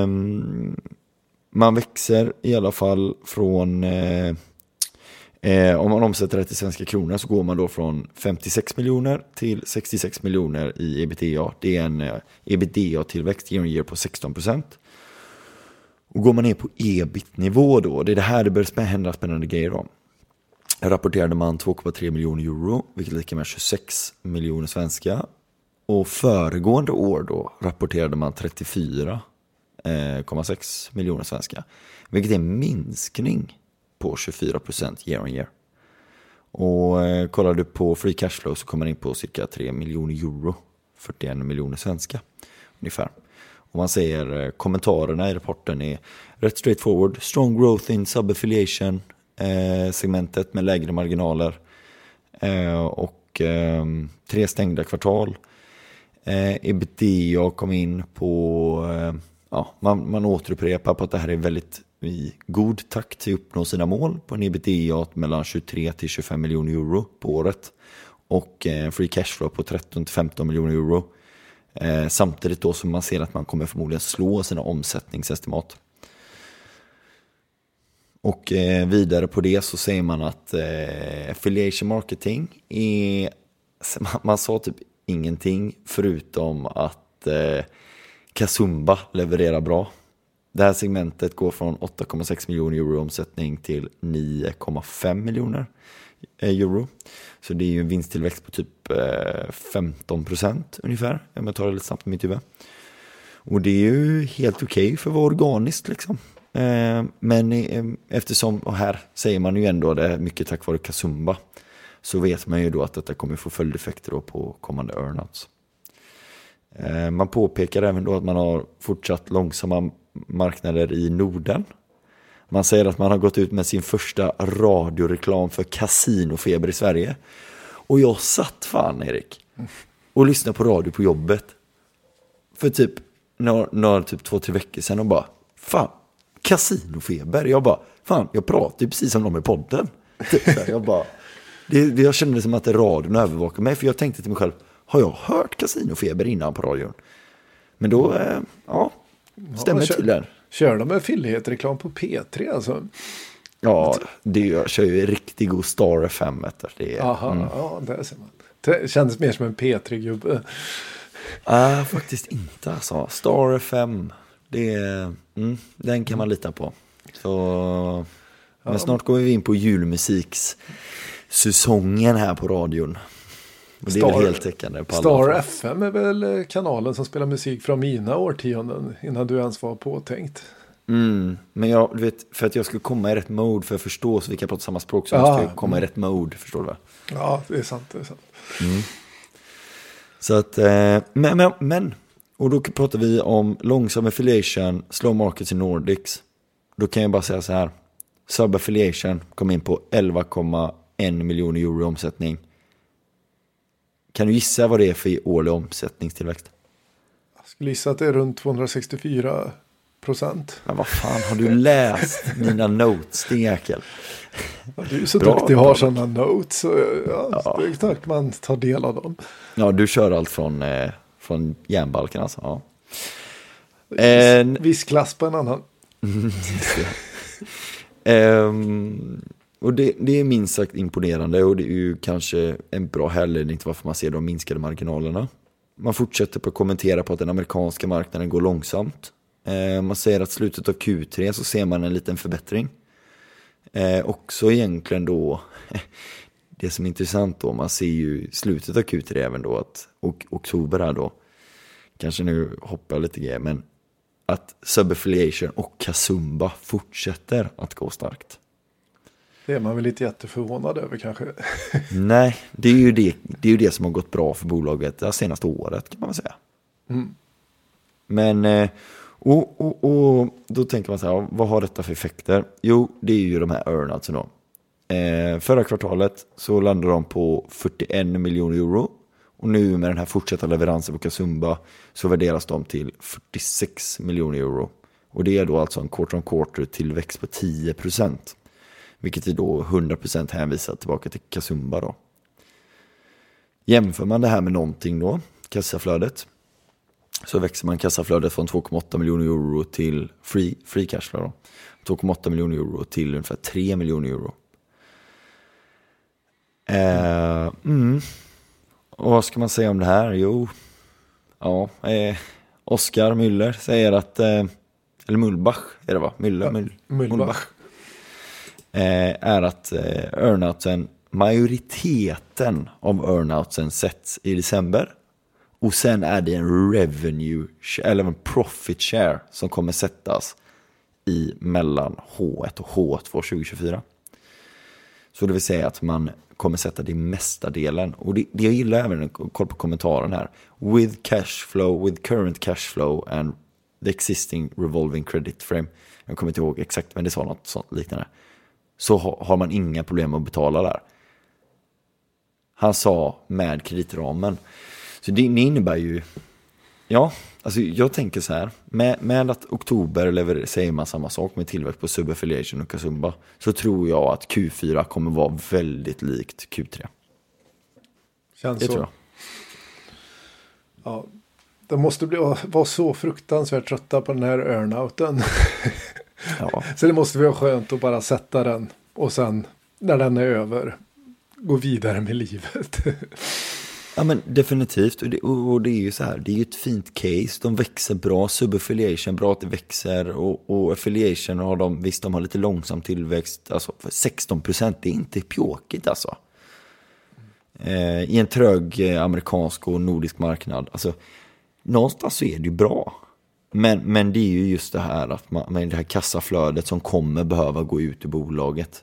man växer i alla fall från, om man omsätter det till svenska kronor, så går man då från 56 miljoner till 66 miljoner i EBITDA. Det är en EBITDA-tillväxt year on year på 16%. Och går man ner på EBIT-nivå då, det är det här det börjar hända spännande grejer om. Rapporterade man 2,3 miljoner euro, vilket lika med 26 miljoner svenska. Och föregående år då rapporterade man 34,6 miljoner svenska. Vilket är en minskning på 24% year on year. Och kollar du på free cashflow så kommer man in på cirka 3 miljoner euro. 41 miljoner svenska ungefär. Och man säger kommentarerna i rapporten är rätt straightforward. Strong growth in sub-affiliation segmentet med lägre marginaler. Och 3 stängda kvartal. EBITDA kom in på, man återupprepar på att det här är väldigt i god takt till att uppnå sina mål på en EBITDA mellan 23 till 25 miljoner euro på året och free cashflow på 13 till 15 miljoner euro. Samtidigt då som man ser att man kommer förmodligen slå sina omsättningsestimat. Och vidare på det så säger man att affiliation marketing är, man sa typ ingenting förutom att Kasumba levererar bra. Det här segmentet går från 8,6 miljoner euro omsättning till 9,5 miljoner euro. Så det är ju en vinsttillväxt på typ 15% ungefär. Om jag tar det lite snabbt på mitt huvud. Och det är ju helt okej för att vara organiskt liksom. Men eftersom, och här säger man ju ändå det är mycket tack vare Kasumba, så vet man ju då att detta kommer få följdeffekter då på kommande earnouts. Man påpekar även då att man har fortsatt långsamma marknader i Norden. Man säger att man har gått ut med sin första radioreklam för kasinofeber i Sverige. Och jag satt fan, Erik, och lyssnade på radio på jobbet för typ några typ 2-3 veckor sedan och bara, fan, kasinofeber. Jag bara, fan, jag pratar ju precis som de i podden. Jag bara, jag kände som att radion övervakade mig, för jag tänkte till mig själv, har jag hört kasinofeber innan på radion? Men då, stämmer till den. Kör de med affiliate-reklam på P3 alltså? Ja, jag kör ju riktigt god Star FM. Ja, där ser man. Det kändes mer som en P3-gubbe. Faktiskt inte alltså. Star FM, den kan man lita på. Så, men snart går vi in på julmusikssäsongen här på radion. Och det är väl helt täckande på Star FM är väl kanalen som spelar musik från mina årtionden innan du ens var påtänkt. Men jag, du vet, för att jag ska komma i rätt mode för att förstå så vi kan prata samma språk så måste jag komma i rätt mode, förstår du va? Ja, det är sant. Så att, men och då pratar vi om långsam affiliation, slow markets i Nordics. Då kan jag bara säga så här. Sub-affiliation kom in på 11,1 miljoner euro i omsättning. Kan du gissa vad det är för årlig omsättningstillväxt? Jag skulle gissa att det är runt 264%. Men vad fan, har du läst mina notes, din jäkel? Ja, du är så duktig att ha sådana notes. Så, det är klart man tar del av dem. Ja, du kör allt från järnbalken alltså. Ja. Viss klass på en annan. Och det är minst sagt imponerande och det är ju kanske en bra härledning till varför man ser de minskade marginalerna. Man fortsätter på att kommentera på att den amerikanska marknaden går långsamt. Man säger att slutet av Q3 så ser man en liten förbättring. Också egentligen då, det som är intressant då, man ser ju slutet av Q3 även då att, och oktober här då, kanske nu hoppar jag lite grejer, men att Subaffiliation och Casumba fortsätter att gå starkt. Det är man väl lite jätteförvånad över kanske. Nej, det är ju det som har gått bra för bolaget det senaste året kan man väl säga. Men och då tänker man så här, vad har detta för effekter? Jo, det är ju de här earnoutsen då. Förra kvartalet så landade de på 41 miljoner euro. Och nu med den här fortsatta leveransen på Casumba så värderas de till 46 miljoner euro. Och det är då alltså en quarter-on-quarter tillväxt på 10%. Vilket är då 100% hänvisat tillbaka till Casumba då. Jämför man det här med någonting då, kassaflödet, så växer man kassaflödet från 2,8 miljoner euro till free cashflow då. 2,8 miljoner euro till ungefär 3 miljoner euro. Och vad ska man säga om det här? Jo, ja, Oskar Müller säger att, eller Mullbach är det va? Mullbach. Är att earnoutsen, majoriteten av earnoutsen sätts i december. Och sen är det en revenue eller en profit share som kommer sättas i mellan H1 och H2 2024. Så det vill säga att man kommer sätta det i mesta delen. Och det jag gillar även, koll på kommentaren här. With current cash flow and the existing revolving credit frame. Jag kommer inte ihåg exakt, men det sa något sånt liknande. Så har man inga problem att betala där. Han sa med kreditramen. Så det innebär ju, ja, alltså jag tänker så här, med att oktober säger man samma sak med tillväxt på Subaffiliation och Casumba, så tror jag att Q4 kommer vara väldigt likt Q3. Känns det så. Tror jag. Ja, det måste vara så fruktansvärt trötta på den här earnouten. Ja. Så det måste vara skönt att bara sätta den och sen när den är över gå vidare med livet. Ja men definitivt, och det är ju så här, det är ju ett fint case, de växer bra, subaffiliation bra att det växer och affiliation har de, visst de har lite långsam tillväxt, alltså 16%, det är inte pjåkigt alltså. I en trög amerikansk och nordisk marknad, alltså någonstans så är det ju bra. Men det är ju just det här att med det här kassaflödet som kommer behöva gå ut ur bolaget.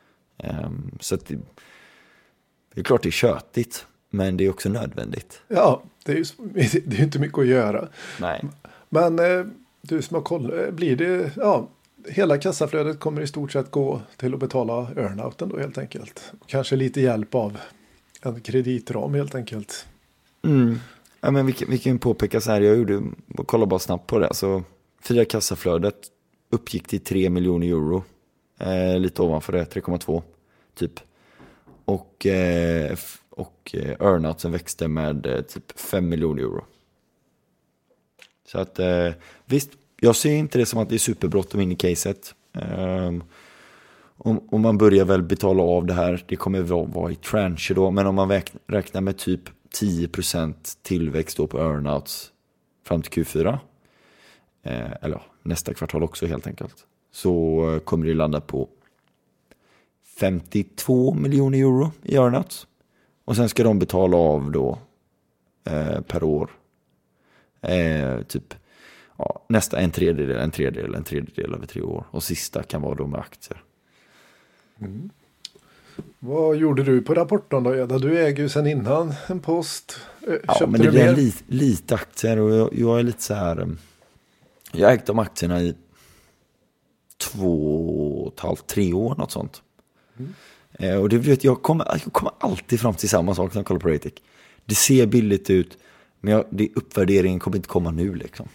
Så att det är klart det är köttigt. Men det är också nödvändigt. Ja, det är ju inte mycket att göra. Nej. Men du som har koll, blir det, ja, hela kassaflödet kommer i stort sett gå till att betala earnouten då helt enkelt. Kanske lite hjälp av en kreditram helt enkelt. Ja, men vi kan påpeka så här, jag kollade bara snabbt på det. Så fria kassaflödet uppgick till 3 miljoner euro. Lite ovanför det, 3,2 typ. Och earnoutsen växte med typ 5 miljoner euro. Så att visst, jag ser inte det som att det är superbråttom in i caset. Om man börjar väl betala av det här, det kommer vara i tranche då, men om man räknar med typ 10% tillväxt då på earnouts fram till Q4, eller nästa kvartal också helt enkelt, så kommer det landa på 52 miljoner euro i earnouts. Och sen ska de betala av då per år typ nästa en tredjedel över 3 år. Och sista kan vara då med aktier. Mm. Vad gjorde du på rapporten då, Eda? Du äger ju sedan innan en post. Ja, men det blir lite aktier och jag är lite så här. Jag har ägt de aktierna i 2,5-3 år, något sånt. Och det vet jag kommer alltid fram till samma sak när jag kollar på Ratex. Det ser billigt ut, men uppvärderingen kommer inte komma nu liksom.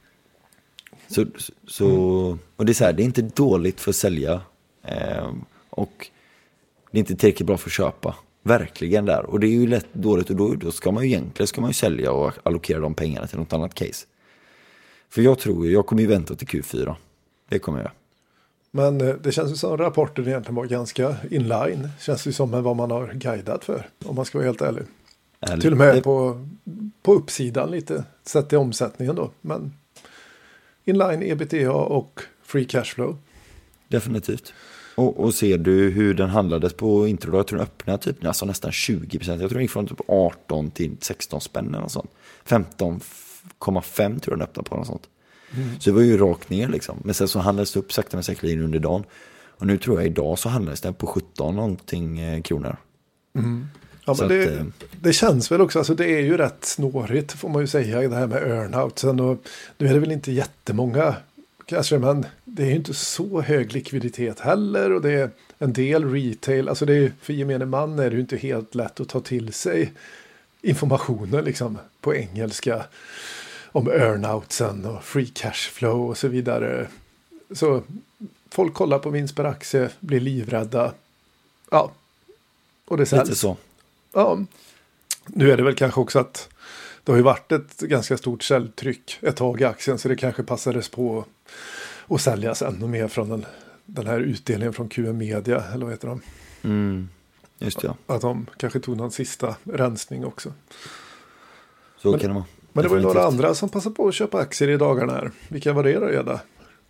Och det är så här, det är inte dåligt för att sälja och det är inte tillräckligt bra för att köpa. Verkligen där. Och det är ju lätt dåligt och då ska man ju egentligen sälja och allokera de pengarna till något annat case. För jag kommer ju vänta till Q4. Det kommer jag. Men det känns ju som rapporten egentligen var ganska inline. Känns ju som vad man har guidat för, om man ska vara helt ärlig. Till och med på uppsidan lite, sett till omsättningen då. Men inline, ebitda och free cashflow. Definitivt. Och ser du hur den handlades på intro, jag tror den öppnade typ nästan 20%. Jag tror den gick från typ 18 till 16 spänn eller sånt. 15,5 tror jag den öppnade på något sånt. Så det var ju rakt ner liksom. Men sen så handlades det upp sakta men säkert under dagen. Och nu tror jag idag så handlades den på 17 någonting kronor. Ja, men det känns väl också, alltså det är ju rätt snårigt får man ju säga, det här med earnoutsen. Och nu är det väl inte jättemånga kanske, men det är ju inte så hög likviditet heller, och det är en del retail, alltså det är, för gemene man är det ju inte helt lätt att ta till sig informationen liksom på engelska om earnoutsen och free cashflow och så vidare. Så folk kollar på vinst per aktie, blir livrädda. Ja, och det säljs. Lite så. Ja, nu är det väl kanske också att det har ju varit ett ganska stort säljtryck ett tag i aktien, så det kanske passades på att säljas ännu mer från den här utdelningen från QM Media, eller vad heter de? Just det. Att de kanske tog någon sista rensning också. Så kan det vara. Men det var ju några andra som passade på att köpa aktier i dagarna här. Vilka var det då, Eda?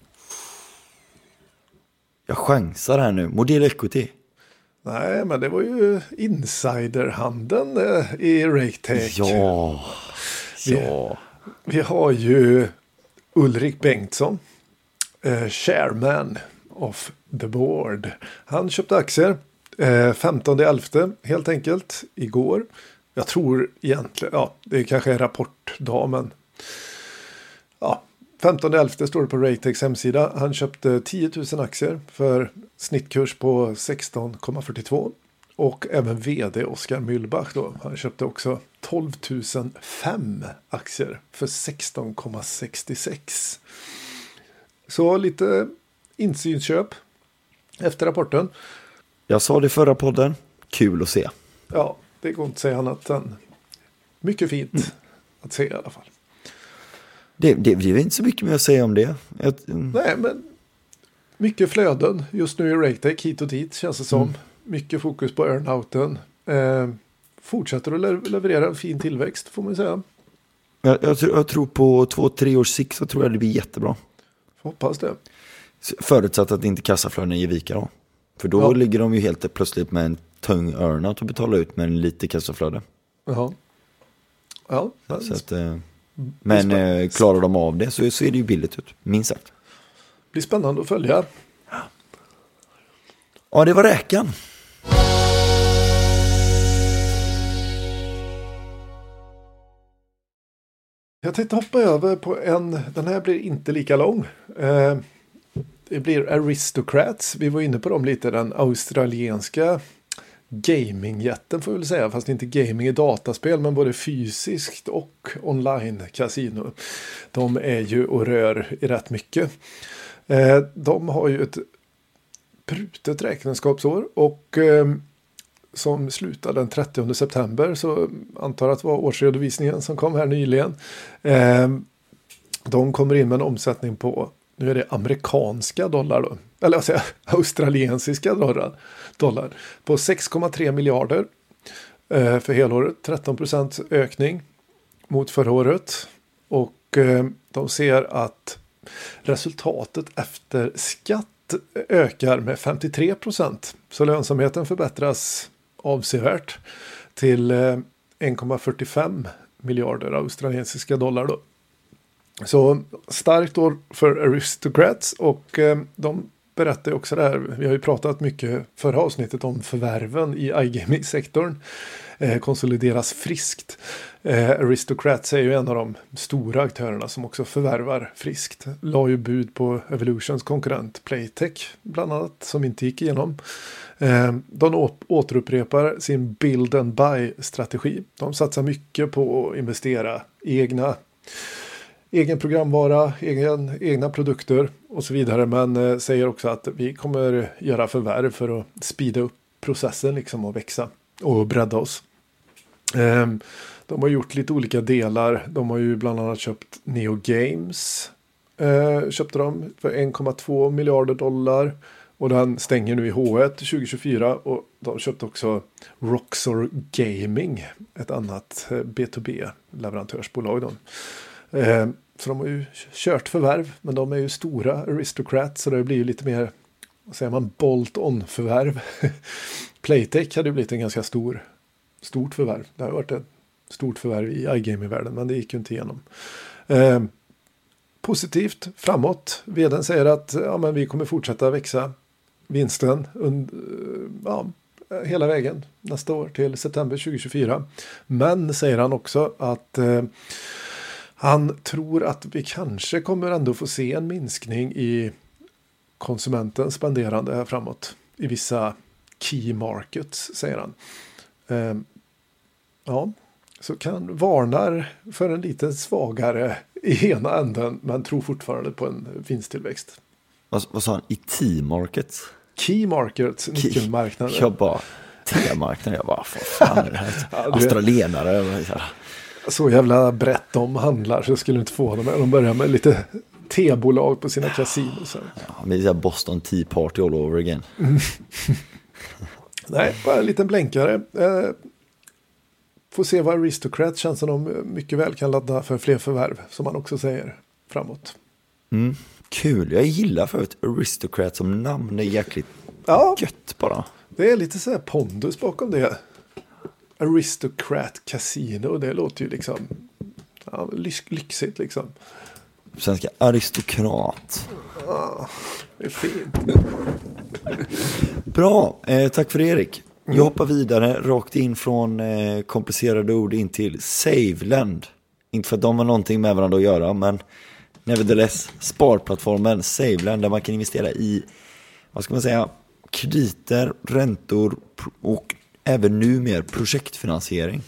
Jag chansar här nu. Model Equity. Nej, men det var ju insiderhandeln i Ratex. Ja. Vi har ju Ulrik Bengtsson, chairman of the board. Han köpte aktier 15/11 helt enkelt igår. Jag tror egentligen, det kanske är rapportdag, men 15/11 står det på Ratex hemsida. Han köpte 10 000 aktier för snittkurs på 16,42. Och även vd Oskar Mühlbach då. Han köpte också 12 005 aktier för 16,66. Så lite insynsköp efter rapporten. Jag sa det i förra podden. Kul att se. Ja, det går inte att säga annat än mycket fint att se i alla fall. Det blir inte så mycket mer att säga om det. Nej, men mycket flöden just nu i Ratex hit och dit känns det som. Mycket fokus på earnouten. Fortsätter att leverera en fin tillväxt får man säga. Jag tror på 2-3 års sikt så tror jag det blir jättebra. Hoppas det. Förutsatt att inte kassaflöden ger vika då. För då ligger de ju helt plötsligt med en tung earnout och betala ut med en lite kassaflöde. Jaha. Ja. Så att, men klarar de av det så är det ju billigt ut, minst sagt. Det blir spännande att följa. Ja, det var räkan. Jag tänkte hoppa över på den här blir inte lika lång. Det blir Aristocrats. Vi var inne på dem lite, den australienska gamingjätten får vi väl säga, fast inte gaming i dataspel, men både fysiskt och online kasino. De är ju och rör i rätt mycket. De har ju ett brutet räkenskapsår och som slutar den 30 september, så antar att det var årsredovisningen som kom här nyligen. De kommer in med en omsättning på, nu är det amerikanska dollar då, eller jag säger australiensiska dollar på 6,3 miljarder för helåret, 13% ökning mot förra året, och de ser att resultatet efter skatt ökar med 53%, så lönsamheten förbättras avsevärt till 1,45 miljarder australiensiska dollar då. Så starkt år för Aristocrats, och de berättar också det här. Vi har ju pratat mycket förra avsnittet om förvärven i iGaming-sektorn. Konsolideras friskt. Aristocrats är ju en av de stora aktörerna som också förvärvar friskt. La ju bud på Evolutions konkurrent Playtech bland annat, som inte gick igenom. De återupprepar sin build and buy-strategi. De satsar mycket på att investera egen programvara, egna produkter och så vidare. Men säger också att vi kommer göra förvärv för att speeda upp processen liksom, och växa och bredda oss. De har gjort lite olika delar. De har ju bland annat köpt Neo Games. Köpte de för 1,2 miljarder dollar. Och den stänger nu i H1 2024. Och de köpte också Roxor Gaming. Ett annat B2B-leverantörsbolag. Så de har ju kört förvärv. Men de är ju stora Aristocrats. Så det blir ju lite mer, vad säger man, bolt-on-förvärv. Playtech hade ju blivit en ganska stort förvärv. Det har varit ett stort förvärv i iGaming-världen, men det gick ju inte igenom. Positivt framåt. Vdn säger att men vi kommer fortsätta växa vinsten hela vägen nästa år till september 2024. Men säger han också att han tror att vi kanske kommer ändå få se en minskning i konsumentens spenderande här framåt i vissa key markets, säger han. Så varnar för en lite svagare i ena änden, men tror fortfarande på en vinsttillväxt. Vad sa han? I T-markets? Key markets, nyckelmarknader. Jag bara, T-marknaden, jag bara, fan är det här? Australienare. Så jävla brett de handlar, så skulle inte få dem. De börjar med lite tebolag på sina kasinos. Ja, men det är Boston Tea Party all over again. Nej, bara en liten blänkare. Får se vad Aristocrat känns som de mycket väl kan ladda för fler förvärv, som man också säger, framåt. Kul, jag gillar för ett Aristocrat som namn, är jäkligt gött bara. Det är lite så här pondus bakom det. Aristocrat Casino, det låter ju liksom lyxigt liksom. Svenska aristokrat. Det är fint. Bra, tack för det, Erik. Jag hoppar vidare rakt in från komplicerade ord in till SaveLend. Inte för att de har någonting med varandra att göra, men nevertheless, sparplattformen SaveLend, där man kan investera i, vad ska man säga, krediter, räntor och även numera projektfinansiering.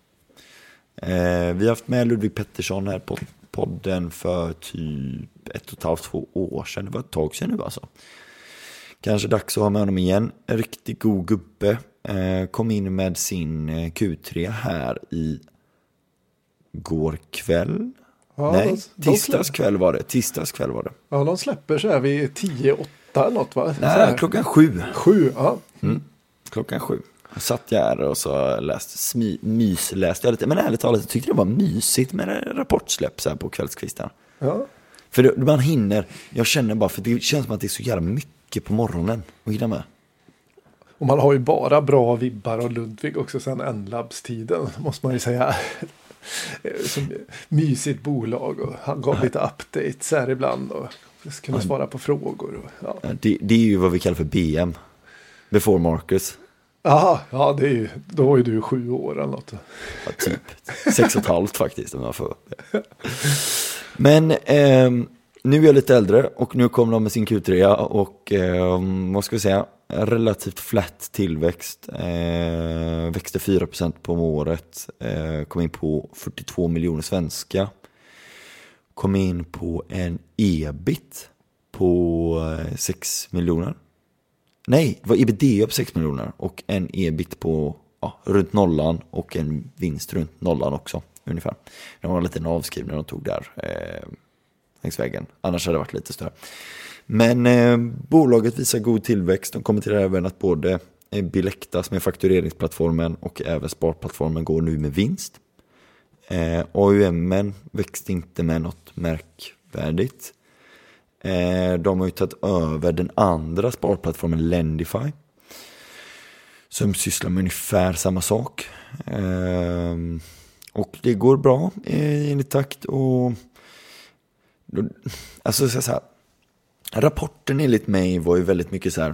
Vi har haft med Ludvig Pettersson här på podden för typ 1,5-2 år sedan. Det var ett tag sedan nu alltså. Kanske dags att ha med honom igen. En riktigt god gubbe. Kom in med sin Q3 här i går kväll. Ja, nej, tisdagskväll var det. Ja, de släpper så här vid 10-8 något, va? Nej, klockan 7. 7, ja. Klockan 7. Satt jag här och så mysläste jag lite. Men ärligt talat, jag tyckte det var mysigt med rapportsläpp så här på kvällskvisten. Ja. För man hinner, jag känner bara, för det känns som att det är så jävla mycket på morgonen att hinna med. Och man har ju bara bra vibbar av Ludvig också sen N-Labs-tiden, måste man ju säga. Som mysigt bolag, och han gav lite updates här ibland och kunde svara på frågor. Och, det är ju vad vi kallar för BM. Before Marcus. Aha, ja, det är ju, då var ju du 7 år eller något. Ja, typ 6,5 faktiskt om jag får. Men nu är jag lite äldre och nu kommer de med sin Q3 och vad ska vi säga, relativt flat tillväxt. Växte 4% på året. Kom in på 42 miljoner svenska. Kom in på en EBIT på 6 miljoner. Nej, det var EBITDA på 6 miljoner och en EBIT på runt nollan och en vinst runt nollan också ungefär. Det var en liten avskrivning de tog där längs vägen. Annars hade det varit lite större. Men bolaget visar god tillväxt. De kommenterar även att både Bilekta som är faktureringsplattformen och även sparplattformen går nu med vinst. AUM växte inte med något märkvärdigt. De har ju tagit över den andra sparplattformen Lendify som sysslar med ungefär samma sak. Och det går bra i takt och Alltså så här, rapporten enligt mig var ju väldigt mycket så här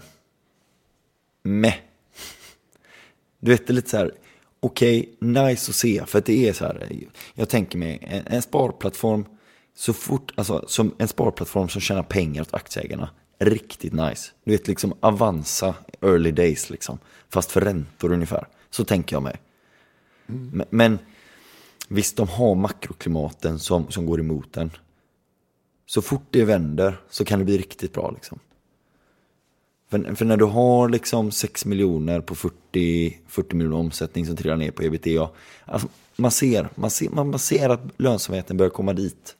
du vet, det är lite så här okej, nice att se, för att det är så här, jag tänker mig en sparplattform så fort, alltså som en sparplattform som tjänar pengar åt aktieägarna, riktigt nice. Du vet, liksom Avanza early days liksom, fast för räntor ungefär. Så tänker jag mig. Men visst, de har makroklimaten som går emot den. Så fort det vänder så kan det bli riktigt bra liksom. För när du har liksom 6 miljoner på 40 miljoner omsättning som trillar ner på EBITDA, alltså man ser att lönsamheten börjar komma dit.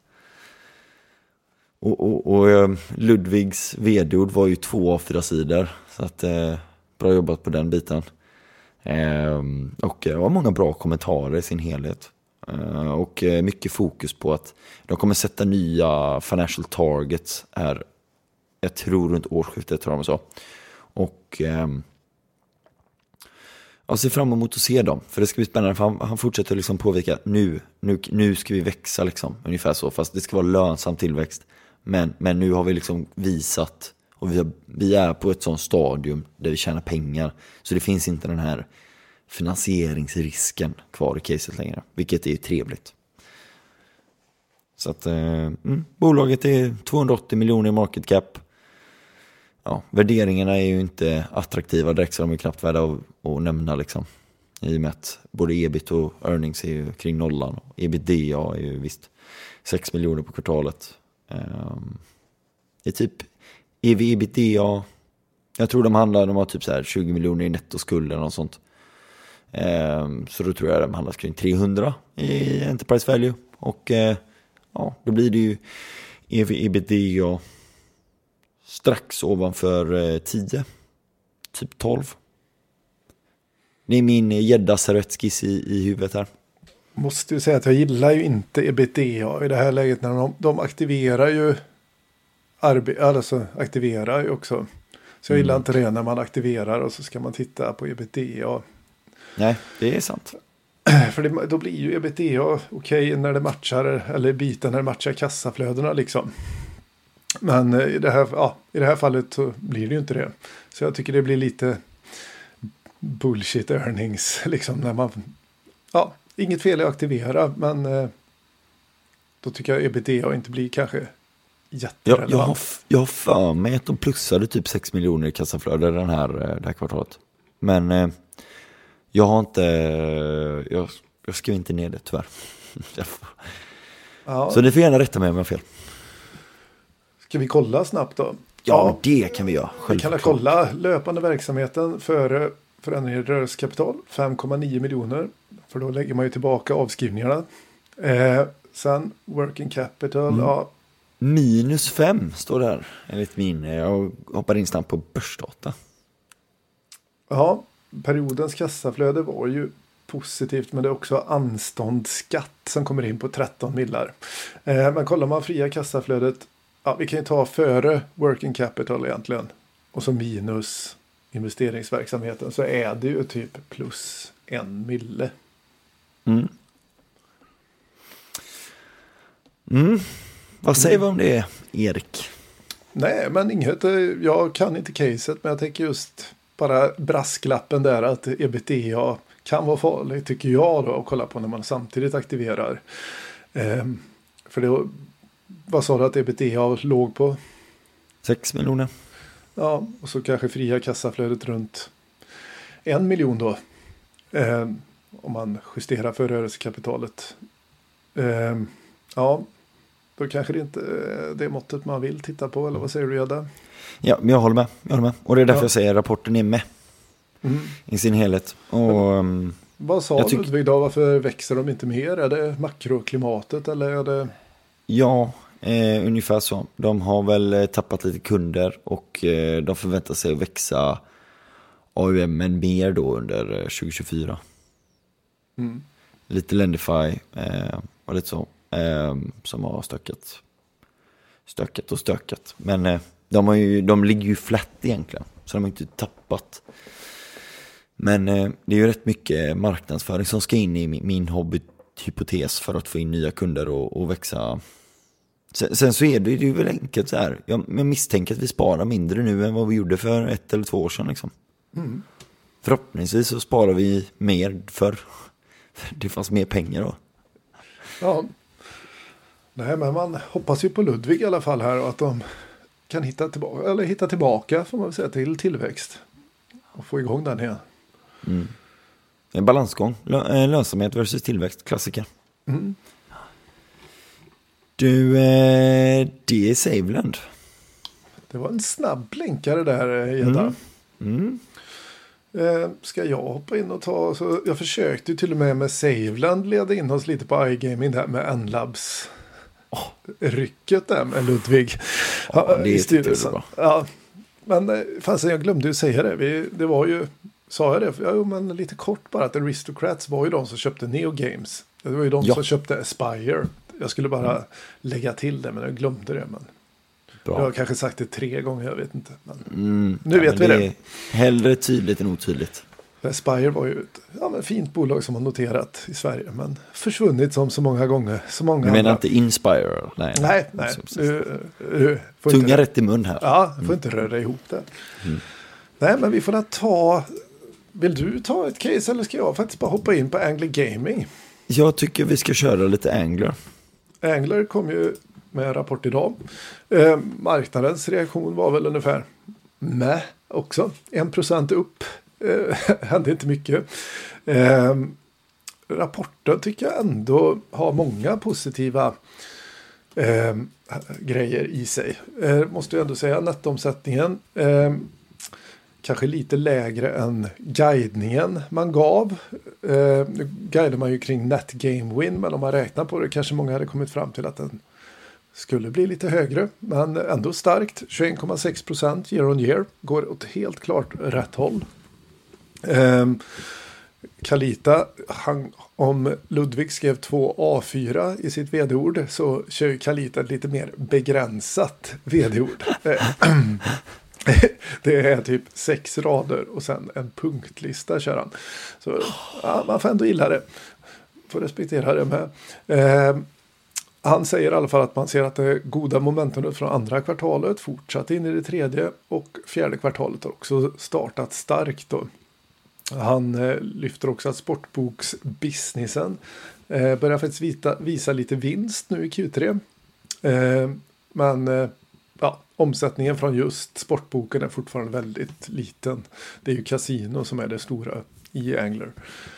Och Ludvigs vd-ord var ju 2 av 4 sidor, så att bra jobbat på den biten. Och det var många bra kommentarer i sin helhet. Och mycket fokus på att de kommer sätta nya financial targets här, jag tror runt årsskiftet, tror jag de sa. Och jag ser fram emot att se dem, för det ska bli spännande, för han fortsätter liksom påvika nu ska vi växa liksom, ungefär så, fast det ska vara lönsam tillväxt. Men nu har vi liksom visat, och vi är på ett sånt stadium där vi tjänar pengar, så det finns inte den här finansieringsrisken kvar i caset längre, vilket är ju trevligt. Så att bolaget är 280 miljoner i market cap. Ja, värderingarna är ju inte attraktiva direkt, så de är knappt värda att nämna liksom. I och med att både ebit och earnings är ju kring nollan. EBITDA är ju visst 6 miljoner på kvartalet. Det är typ EBITDA, jag tror de har typ så här 20 miljoner i nettoskuld eller något sånt. Så då tror jag de handlas kring 300 i enterprise value. Och ja, då blir det ju EBITDA strax ovanför 10, typ 12. Det är min gädda-servettskiss i huvudet här. Måste ju säga att jag gillar ju inte EBITDA i det här läget, när de aktiverar ju aktiverar ju också. Så jag gillar inte det när man aktiverar och så ska man titta på EBITDA. Nej, det är sant. För då blir ju EBITDA okej när det matchar, eller biten när det matchar kassaflödena liksom. Men i det här fallet så blir det ju inte det. Så jag tycker det blir lite bullshit earnings liksom, när man, inget fel att aktivera, men då tycker jag EBITDA inte blir kanske jätterelevant. Jag har för mig att de plussade typ 6 miljoner i kassaflöde det här kvartalet. Men jag har inte, jag skrev inte ner det tyvärr. Så det får gärna rätta mig om jag har fel. Ska vi kolla snabbt då? Ja, det kan vi göra. Vi kan kolla löpande verksamheten före förändring i rörelsekapital, 5,9 miljoner. För då lägger man ju tillbaka avskrivningarna. Sen working capital, -5 står där enligt jag hoppar in snabbt på börsdata. Ja, periodens kassaflöde var ju positivt, men det är också anståndsskatt som kommer in på 13 millar. Men kollar man fria kassaflödet, vi kan ju ta före working capital egentligen, och så minus investeringsverksamheten, så är det ju typ plus 1 mille. Vad säger vi om det, Erik? Nej, men inget. Jag kan inte caset, men jag tänker just bara brasklappen där att EBITDA kan vara farligt, tycker jag då, att kolla på när man samtidigt aktiverar. För det, vad sa du att EBITDA låg på? 6 miljoner. Ja, och så kanske fria kassaflödet runt 1 miljon då. Om man justerar för rörelsekapitalet. Ja, då kanske det inte är det måttet man vill titta på, eller vad säger du, Gedda? Ja, men jag håller med. Och det är därför jag säger att rapporten är med i sin helhet. Och, vad sa Ludvig då? Varför växer de inte mer? Är det makroklimatet eller är det... Ja, ungefär så. De har väl tappat lite kunder och de förväntar sig att växa AUM mer då under 2024. Lite Lendify och lite så som har stökat. Men de ligger ju flat egentligen, så de har inte tappat. Men det är ju rätt mycket marknadsföring som ska in i min hobbyhypotes för att få in nya kunder och växa Sen så är det ju väl enkelt så här. Jag misstänker att vi sparar mindre nu än vad vi gjorde för 1 eller 2 år sedan liksom. Förhoppningsvis så sparar vi mer för det fanns mer pengar då. Ja. Nej, men man hoppas ju på Ludvig i alla fall här och att de kan hitta tillbaka får man väl säga, till tillväxt och få igång den här. En balansgång. Lönsamhet versus tillväxt. Klassiker. Du, det är Saveland. Det var en snabb blänkare där, Gedda. Ska jag hoppa in och ta... Så jag försökte ju till och med Saveland leda in oss lite på iGaming där med N-Labs rycket där med Ludvig. Ja, det är styrelsen. Ja, men fast jag glömde ju säga det. Det var ju... Sa jag det? Ja, men lite kort bara att Aristocrats var ju de som köpte Neo Games. Det var ju de som köpte Aspire. Jag skulle bara lägga till det, men jag glömde det. Men jag har kanske sagt det 3 gånger, jag vet inte. Men nu vet vi det. Hellre tydligt än otydligt. Aspire var ju ett fint bolag som har noterat i Sverige, men försvunnit som så många gånger. Så många du menar inte Inspire? Nej. Tunga rätt i mun här. Ja, får inte röra ihop det. Nej, men vi får ta... Vill du ta ett case eller ska jag faktiskt bara hoppa in på Angler Gaming? Jag tycker vi ska köra lite Angler. Angler kom ju med en rapport idag. Marknadens reaktion var väl ungefär också. 1% upp. Hände inte mycket. Rapporten tycker jag ändå har många positiva grejer i sig. Måste jag ändå säga, nettoomsättningen kanske lite lägre än guidningen man gav. Nu guidade man ju kring net game win, men om man räknar på det kanske många hade kommit fram till att den skulle bli lite högre, men ändå starkt. 21,6% year on year. Går åt helt klart rätt håll. Kalita, om Ludvig skrev 2 A4 i sitt vd-ord så kör ju Kalita ett lite mer begränsat vd-ord. Det är typ 6 rader och sen en punktlista kör han. Så ja, man får ändå gilla det. Får respektera det med. Han säger i alla fall att man ser att det goda momentumet från andra kvartalet fortsatt in i det 3:e och 4:e kvartalet har också startat starkt då. Han lyfter också att sportboksbusinessen börjar faktiskt visa lite vinst nu i Q3. Men omsättningen från just sportboken är fortfarande väldigt liten. Det är ju kasino som är det stora i Angler.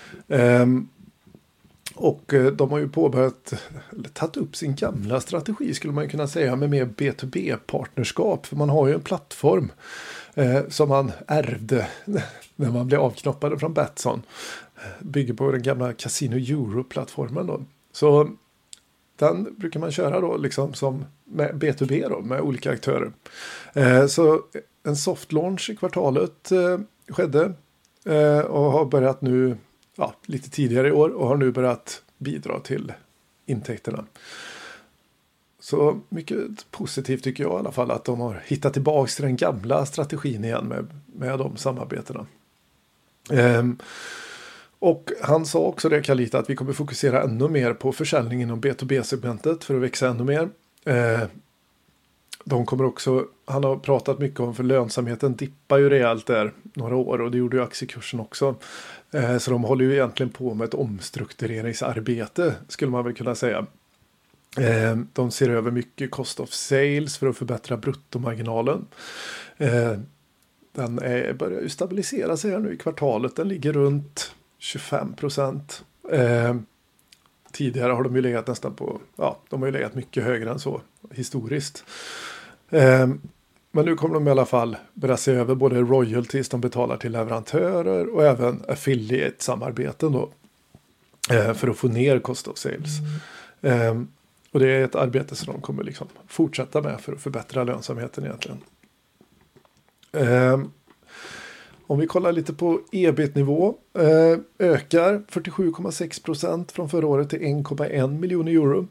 Och de har ju tagit upp sin gamla strategi skulle man kunna säga med mer B2B-partnerskap. För man har ju en plattform som man ärvde när man blev avknoppade från Betsson. Bygger på den gamla Casino Euro-plattformen då. Så den brukar man köra då liksom som med B2B då, med olika aktörer. Så en soft launch i kvartalet skedde och har börjat nu lite tidigare i år och har nu börjat bidra till intäkterna. Så mycket positivt tycker jag i alla fall att de har hittat tillbaka till den gamla strategin igen med de samarbetena. Och han sa också det, Kalita, att vi kommer fokusera ännu mer på försäljning inom B2B-segmentet för att växa ännu mer. Han har pratat mycket om för lönsamheten dippar ju rejält där några år och det gjorde ju aktiekursen också. Så de håller ju egentligen på med ett omstruktureringsarbete skulle man väl kunna säga. De ser över mycket cost of sales för att förbättra bruttomarginalen. Den börjar ju stabilisera sig här nu i kvartalet. Den ligger runt 25%. Tidigare har de ju legat nästan på, de har ju legat mycket högre än så historiskt. Men nu kommer de i alla fall börja se över både royalties de betalar till leverantörer och även affiliate-samarbeten då. För att få ner cost of sales. Och det är ett arbete som de kommer liksom fortsätta med för att förbättra lönsamheten egentligen. Om vi kollar lite på EBIT-nivå ökar 47,6% från förra året till 1,1 miljoner euro.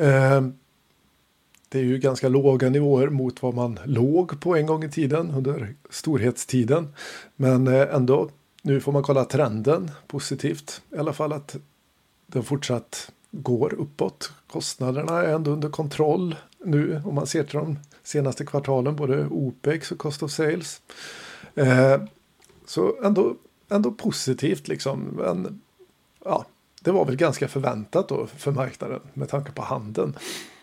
Det är ju ganska låga nivåer mot vad man låg på en gång i tiden under storhetstiden. Men ändå, nu får man kolla trenden positivt. I alla fall att den fortsatt går uppåt. Kostnaderna är ändå under kontroll nu om man ser till de senaste kvartalen, både OPEX och Cost of Sales. Så ändå positivt liksom. Men ja, det var väl ganska förväntat då för marknaden med tanke på handeln.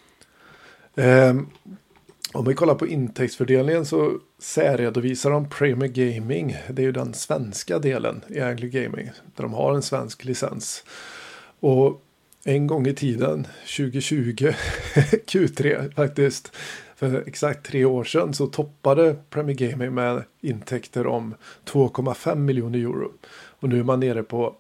Om vi kollar på intäktsfördelningen så särredovisar de Premier Gaming. Det är ju den svenska delen i Angler Gaming där de har en svensk licens. Och en gång i tiden, 2020, Q3 faktiskt, för exakt 3 år sedan så toppade Premier Gaming med intäkter om 2,5 miljoner euro. Och nu är man nere på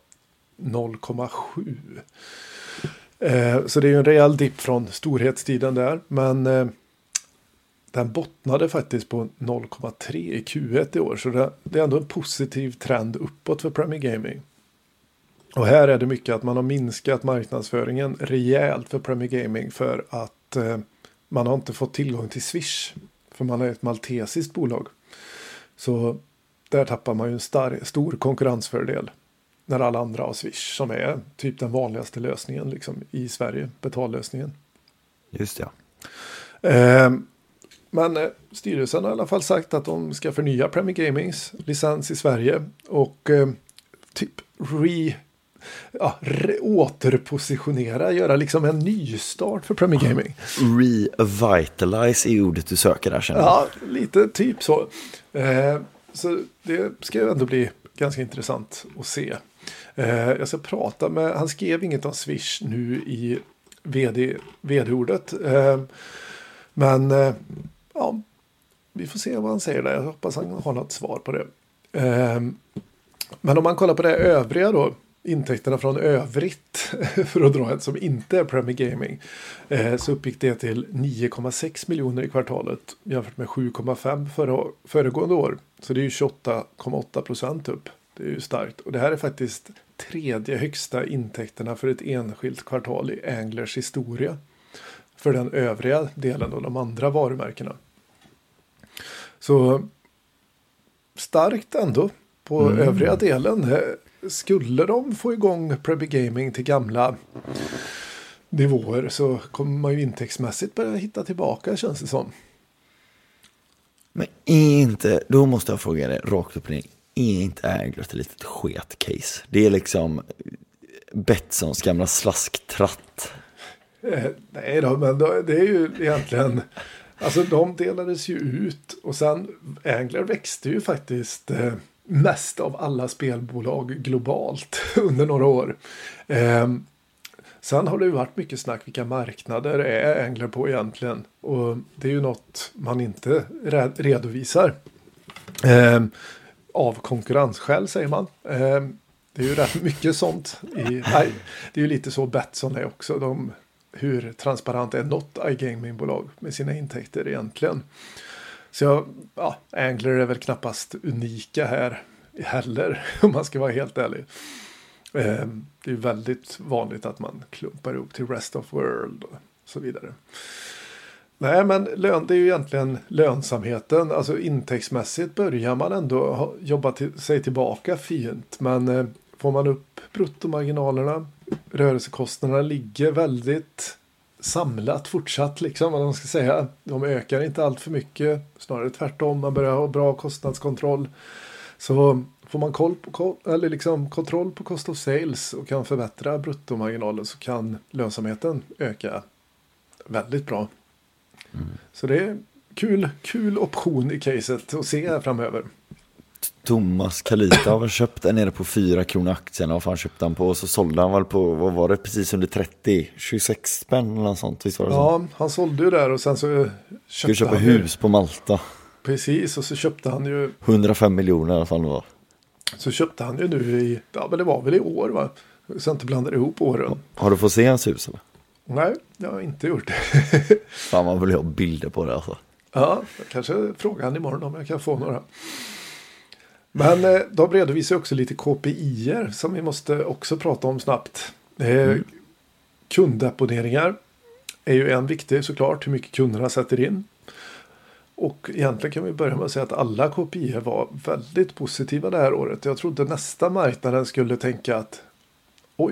0,7. Så det är ju en rejäl dipp från storhetstiden där. Men den bottnade faktiskt på 0,3 i Q1 i år. Så det är ändå en positiv trend uppåt för Premier Gaming. Och här är det mycket att man har minskat marknadsföringen rejält för Premier Gaming för att man har inte fått tillgång till Swish. För man är ett maltesiskt bolag. Så där tappar man ju en stor konkurrensfördel. När alla andra har Swish som är typ den vanligaste lösningen liksom, i Sverige. Betallösningen. Just det. Men styrelsen har i alla fall sagt att de ska förnya Premier Gamings licens i Sverige. Och typ återpositionera, göra liksom en nystart för Premier Gaming. Revitalize är ordet du söker där, känner jag. Ja, lite typ så. Så det ska ju ändå bli ganska intressant att se. Jag ska prata med, han skrev inget om Swish nu i vd-ordet. Men ja, vi får se vad han säger där. Jag hoppas han har något svar på det. Men om man kollar på det övriga då, intäkterna från övrigt för att dra ett som inte är Premier Gaming, så uppgick det till 9,6 miljoner i kvartalet jämfört med 7,5 föregående år. Så det är ju 28,8% upp. Det är ju starkt. Och det här är faktiskt 3:e högsta intäkterna för ett enskilt kvartal i Anglers historia. För den övriga delen och de andra varumärkena. Så starkt ändå på övriga delen. Skulle de få igång Premier Gaming till gamla nivåer så kommer man ju intäktsmässigt börja hitta tillbaka, känns det som. Men är inte, då måste jag fråga dig rakt upp och ner, är inte Angler ett litet sket-case? Det är liksom Betssons gamla slasktratt. Nej då, men det är ju egentligen, alltså de delades ju ut och sen Angler växte ju faktiskt mest av alla spelbolag globalt under några år. Sen har det ju varit mycket snack vilka marknader är Angler på egentligen. Och det är ju något man inte redovisar. Av konkurrensskäl säger man. Det är ju rätt mycket sånt. Det är ju lite så Betsson är också. Hur transparent är något iGaming-bolag med sina intäkter egentligen. Så Angler är väl knappast unika här heller, om man ska vara helt ärlig. Det är väldigt vanligt att man klumpar ihop till Rest of World och så vidare. Nej, men det är ju egentligen lönsamheten. Alltså intäktsmässigt börjar man ändå jobba sig tillbaka fint. Men får man upp bruttomarginalerna, rörelsekostnaderna ligger väldigt samlat fortsatt liksom, vad man ska säga. De ökar inte allt för mycket, snarare tvärtom. Man börjar ha bra kostnadskontroll. Så får man kontroll på cost of sales och kan förbättra bruttomarginalen så kan lönsamheten öka väldigt bra. Så det är kul option i caset att se här framöver. Thomas Kalita har köpt den nere på 4 kronor aktien och han köpte den på och så sålde han väl på, vad var det, precis under 26 spänn eller något sånt, visst var det så? Ja, han sålde ju där och sen så köpte han hus på Malta. Precis, och så köpte han ju 105 miljoner i alla fall var. Så köpte han ju nu men det var väl i år, va? Så inte blandar ihop åren. Har du fått se hans hus eller? Nej, jag har inte gjort det. Fan, man vill ha bilder på det alltså. Ja, kanske frågar han imorgon om jag kan få några. Men de redovisar också lite KPI:er som vi måste också prata om snabbt. Kunddeponeringar är ju en viktig såklart, hur mycket kunderna sätter in. Och egentligen kan vi börja med att säga att alla KPI:er var väldigt positiva det här året. Jag trodde nästa marknaden skulle tänka att oj,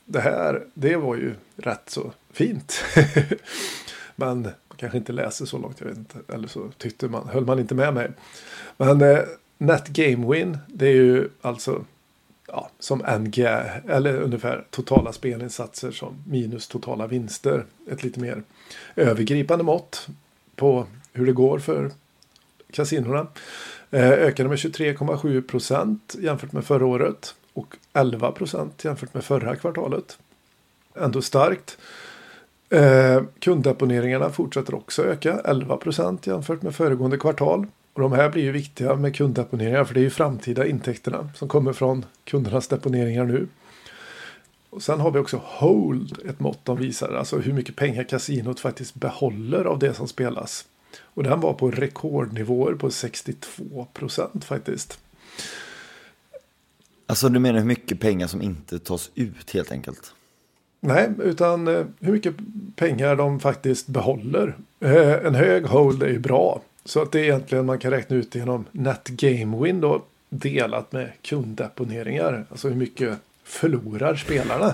det var ju rätt så fint. Men man kanske inte läser så långt, jag vet inte. Eller så höll man inte med mig. Men net game win, det är ju alltså som NGA, eller ungefär totala spelinsatser som minus totala vinster. Ett lite mer övergripande mått på hur det går för kasinorna. Ökade med 23,7% jämfört med förra året och 11% jämfört med förra kvartalet. Ändå starkt. Kunddeponeringarna fortsätter också öka, 11% jämfört med föregående kvartal. Och de här blir ju viktiga med kunddeponeringar, för det är ju framtida intäkterna som kommer från kundernas deponeringar nu. Och sen har vi också hold, ett mått de visar, alltså hur mycket pengar kasinot faktiskt behåller av det som spelas. Och den var på rekordnivåer på 62% faktiskt. Alltså du menar hur mycket pengar som inte tas ut helt enkelt? Nej, utan hur mycket pengar de faktiskt behåller. En hög hold är ju bra. Så att det är egentligen man kan räkna ut genom net game win då, delat med kunddeponeringar. Alltså hur mycket förlorar spelarna.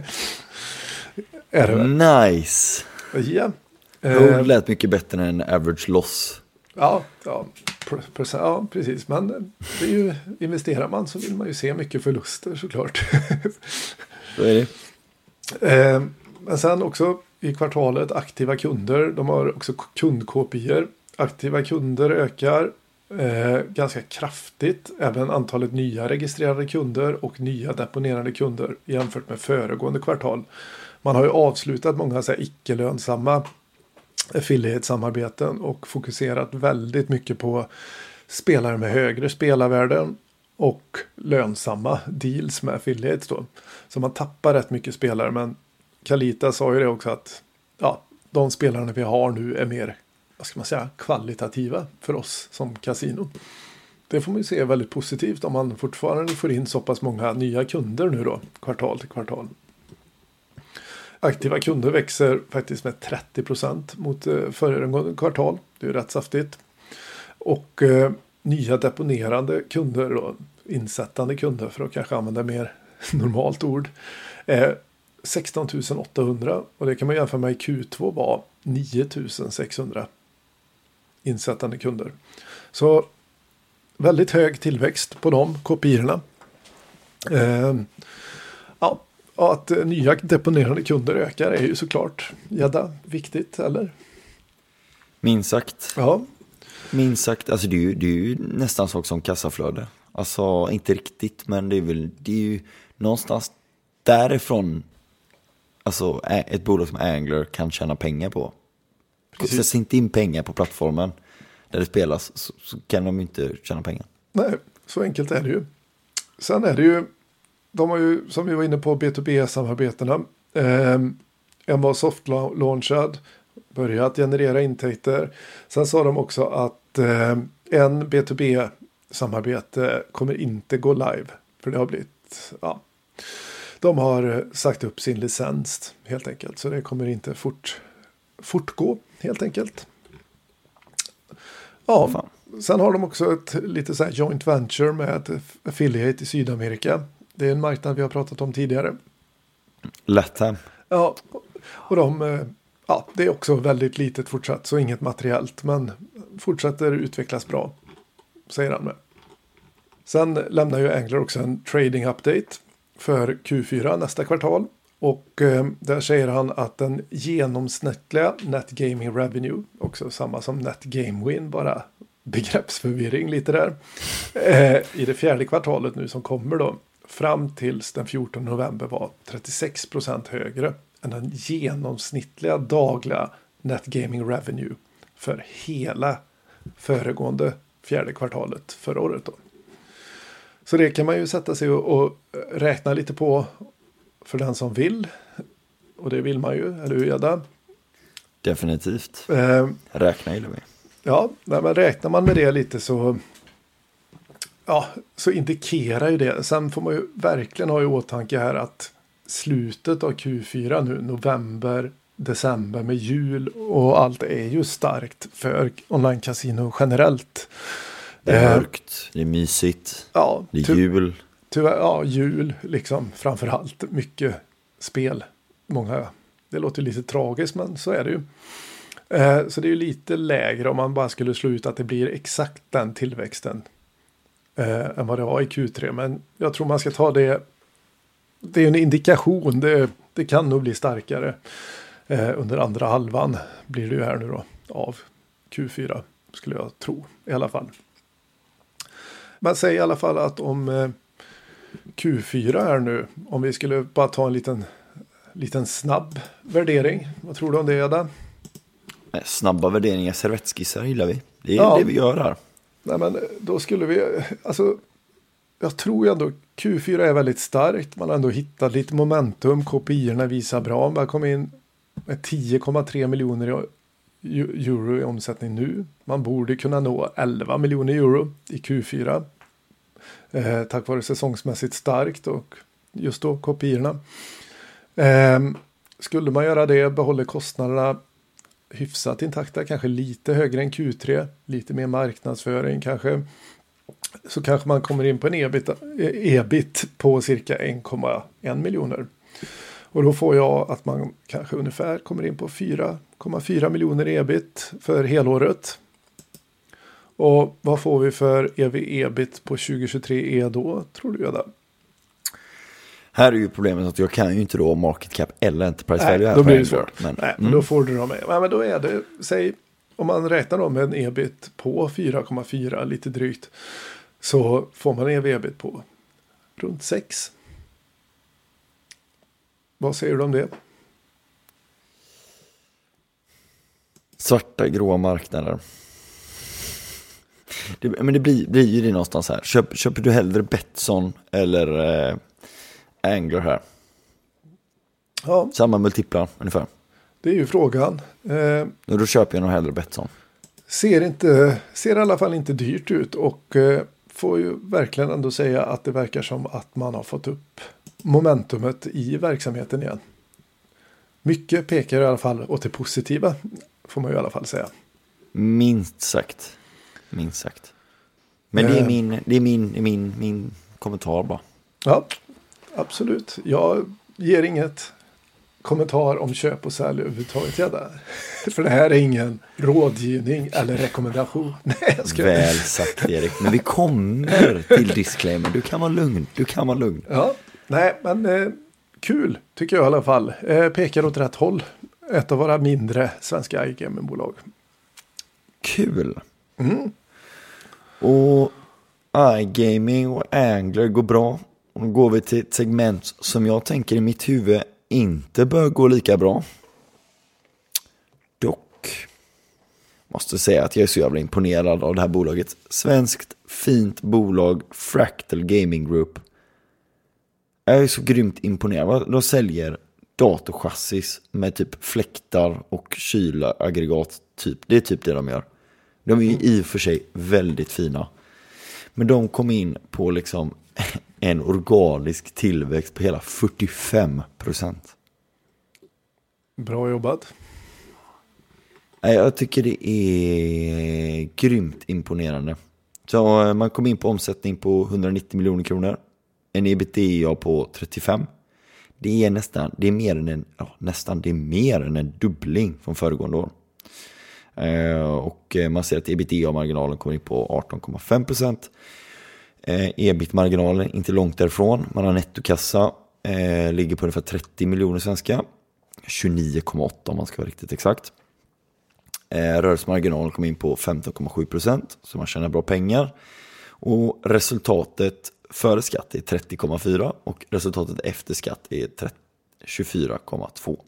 Är det nice. Ja. Hold lät mycket bättre än average loss. Ja, precis. Men det är ju, investerar man så vill man ju se mycket förluster såklart. Så är det. Men sen också i kvartalet aktiva kunder. De har också kundkopior. Aktiva kunder ökar ganska kraftigt. Även antalet nya registrerade kunder och nya deponerade kunder jämfört med föregående kvartal. Man har ju avslutat många så här icke-lönsamma affiliate-samarbeten och fokuserat väldigt mycket på spelare med högre spelarvärden och lönsamma deals med affiliates då. Så man tappar rätt mycket spelare, men Kalita sa ju det också att de spelarna vi har nu är mer, vad ska man säga, kvalitativa för oss som kasino. Det får man ju se väldigt positivt om man fortfarande får in så pass många nya kunder nu då, kvartal till kvartal. Aktiva kunder växer faktiskt med 30% mot föregående kvartal. Det är rätt saftigt. Och nya deponerande kunder då, insättande kunder för att kanske använda mer normalt ord, 16 800, och det kan man jämföra med i Q2 var 9 600 insättande kunder. Så väldigt hög tillväxt på de kopiorna. Att nya deponerande kunder ökar är ju såklart viktigt, eller? Minst sagt. Ja. Minst sagt, alltså det är ju nästan sak som kassaflöde. Alltså inte riktigt, men det är ju någonstans därifrån, alltså ett bolag som Angler kan tjäna pengar på. Sätts inte in pengar på plattformen där det spelas, så kan de inte tjäna pengar. Nej, så enkelt är det ju. Sen är det ju, de har ju, som vi var inne på, B2B-samarbetena. En var soft-launchad, börjat generera intäkter. Sen sa de också att en B2B-samarbete kommer inte gå live. För det har blivit, de har sagt upp sin licens helt enkelt. Så det kommer inte fortgå helt enkelt. Ja, sen har de också ett lite så här joint venture med ett affiliate i Sydamerika. Det är en marknad vi har pratat om tidigare. Latam. Ja, och det är också väldigt litet fortsatt, så inget materiellt, men fortsätter utvecklas bra, säger han med. Sen lämnar ju Angler också en trading update för Q4 nästa kvartal, och där säger han att den genomsnittliga net gaming revenue, också samma som net game win, bara begreppsförvirring lite där, i det fjärde kvartalet nu som kommer då, fram tills den 14 november var 36% högre än den genomsnittliga dagliga net gaming revenue för hela föregående fjärde kvartalet förra året då. Så det kan man ju sätta sig och räkna lite på för den som vill. Och det vill man ju, eller hur, Gedda? Definitivt. Räkna gillar vi. Ja, men räknar man med det lite så indikerar ju det. Sen får man ju verkligen ha i åtanke här att slutet av Q4 nu, november, december med jul och allt, är ju starkt för online-casino generellt. Det är mörkt, det är mysigt, det är jul. Tyvärr, jul liksom framförallt. Mycket spel. Det låter lite tragiskt, men så är det ju. Så det är ju lite lägre om man bara skulle slå ut att det blir exakt den tillväxten än vad det var i Q3. Men jag tror man ska ta det. Det är en indikation. Det kan nog bli starkare under andra halvan blir det ju här nu då av Q4 skulle jag tro i alla fall. Man säger i alla fall att om Q4 här nu, om vi skulle bara ta en liten snabb värdering. Vad tror du om det, Adam? Snabba värderingar, servettskissar gillar vi. Det är det vi gör här. Nej, men då skulle vi, alltså jag tror ju ändå Q4 är väldigt starkt. Man har ändå hittat lite momentum. KPI-erna visar bra. Man kom in med 10,3 miljoner euro i omsättning nu. Man borde kunna nå 11 miljoner euro i Q4. Tack vare säsongsmässigt starkt och just då KPI-erna. Skulle man göra det, behåller kostnaderna hyfsat intakta, kanske lite högre än Q3, lite mer marknadsföring kanske, så kanske man kommer in på en ebit på cirka 1,1 miljoner. Och då får jag att man kanske ungefär kommer in på 4,4 miljoner ebit för helåret. Och vad får vi för ebit på 2023 då, tror du det? Här är ju problemet att jag kan ju inte då market cap eller enterprise value. Då blir det svårt. Men då får du dem med. Men då är det, säg, om man räknar då med en ebit på 4,4 lite drygt, så får man en ebit på runt 6. Vad säger du om det? Svarta, gråa marknader. Men det blir ju det någonstans här. Köper du hellre Betsson eller Angler här? Ja. Samma multiplar ungefär. Det är ju frågan. Då köper jag nog hellre Betsson. Ser i alla fall inte dyrt ut och får ju verkligen ändå säga att det verkar som att man har fått upp momentumet i verksamheten igen. Mycket pekar i alla fall åt det positiva, får man ju i alla fall säga. Minst sagt. Men det är min kommentar bara. Ja, absolut. Jag ger inget kommentar om köp och sälj överhuvudtaget. För det här är ingen rådgivning eller rekommendation. Nej, Väl sagt, Erik. Men vi kommer till disclaimer. Du kan vara lugn. Ja, nej, men kul tycker jag i alla fall. Pekar åt rätt håll. Ett av våra mindre svenska iGaming-bolag. Kul. Och iGaming och Angler går bra. Och då går vi till ett segment som jag tänker i mitt huvud inte bör gå lika bra. Dock måste säga att jag är så jävla imponerad av det här bolaget. Svenskt fint bolag, Fractal Gaming Group. Jag är så grymt imponerad. De säljer datorchassis med typ fläktar och kylaggregat typ. Det är typ det de gör. De är ju i och för sig väldigt fina. Men de kom in på liksom en organisk tillväxt på hela 45%. Bra jobbat. Jag tycker det är grymt imponerande. Så man kom in på omsättning på 190 miljoner kronor. En EBITDA på 35. Det är mer än en dubbling från föregående år. Och man ser att EBITDA-marginalen kommer in på 18,5%. EBIT-marginalen inte långt därifrån. Man har nettokassa, ligger på ungefär 30 miljoner svenska. 29,8 om man ska vara riktigt exakt. Rörelsemarginalen kommer in på 15,7%, så man tjänar bra pengar. Och resultatet före skatt är 30,4 och resultatet efter skatt är 24,2.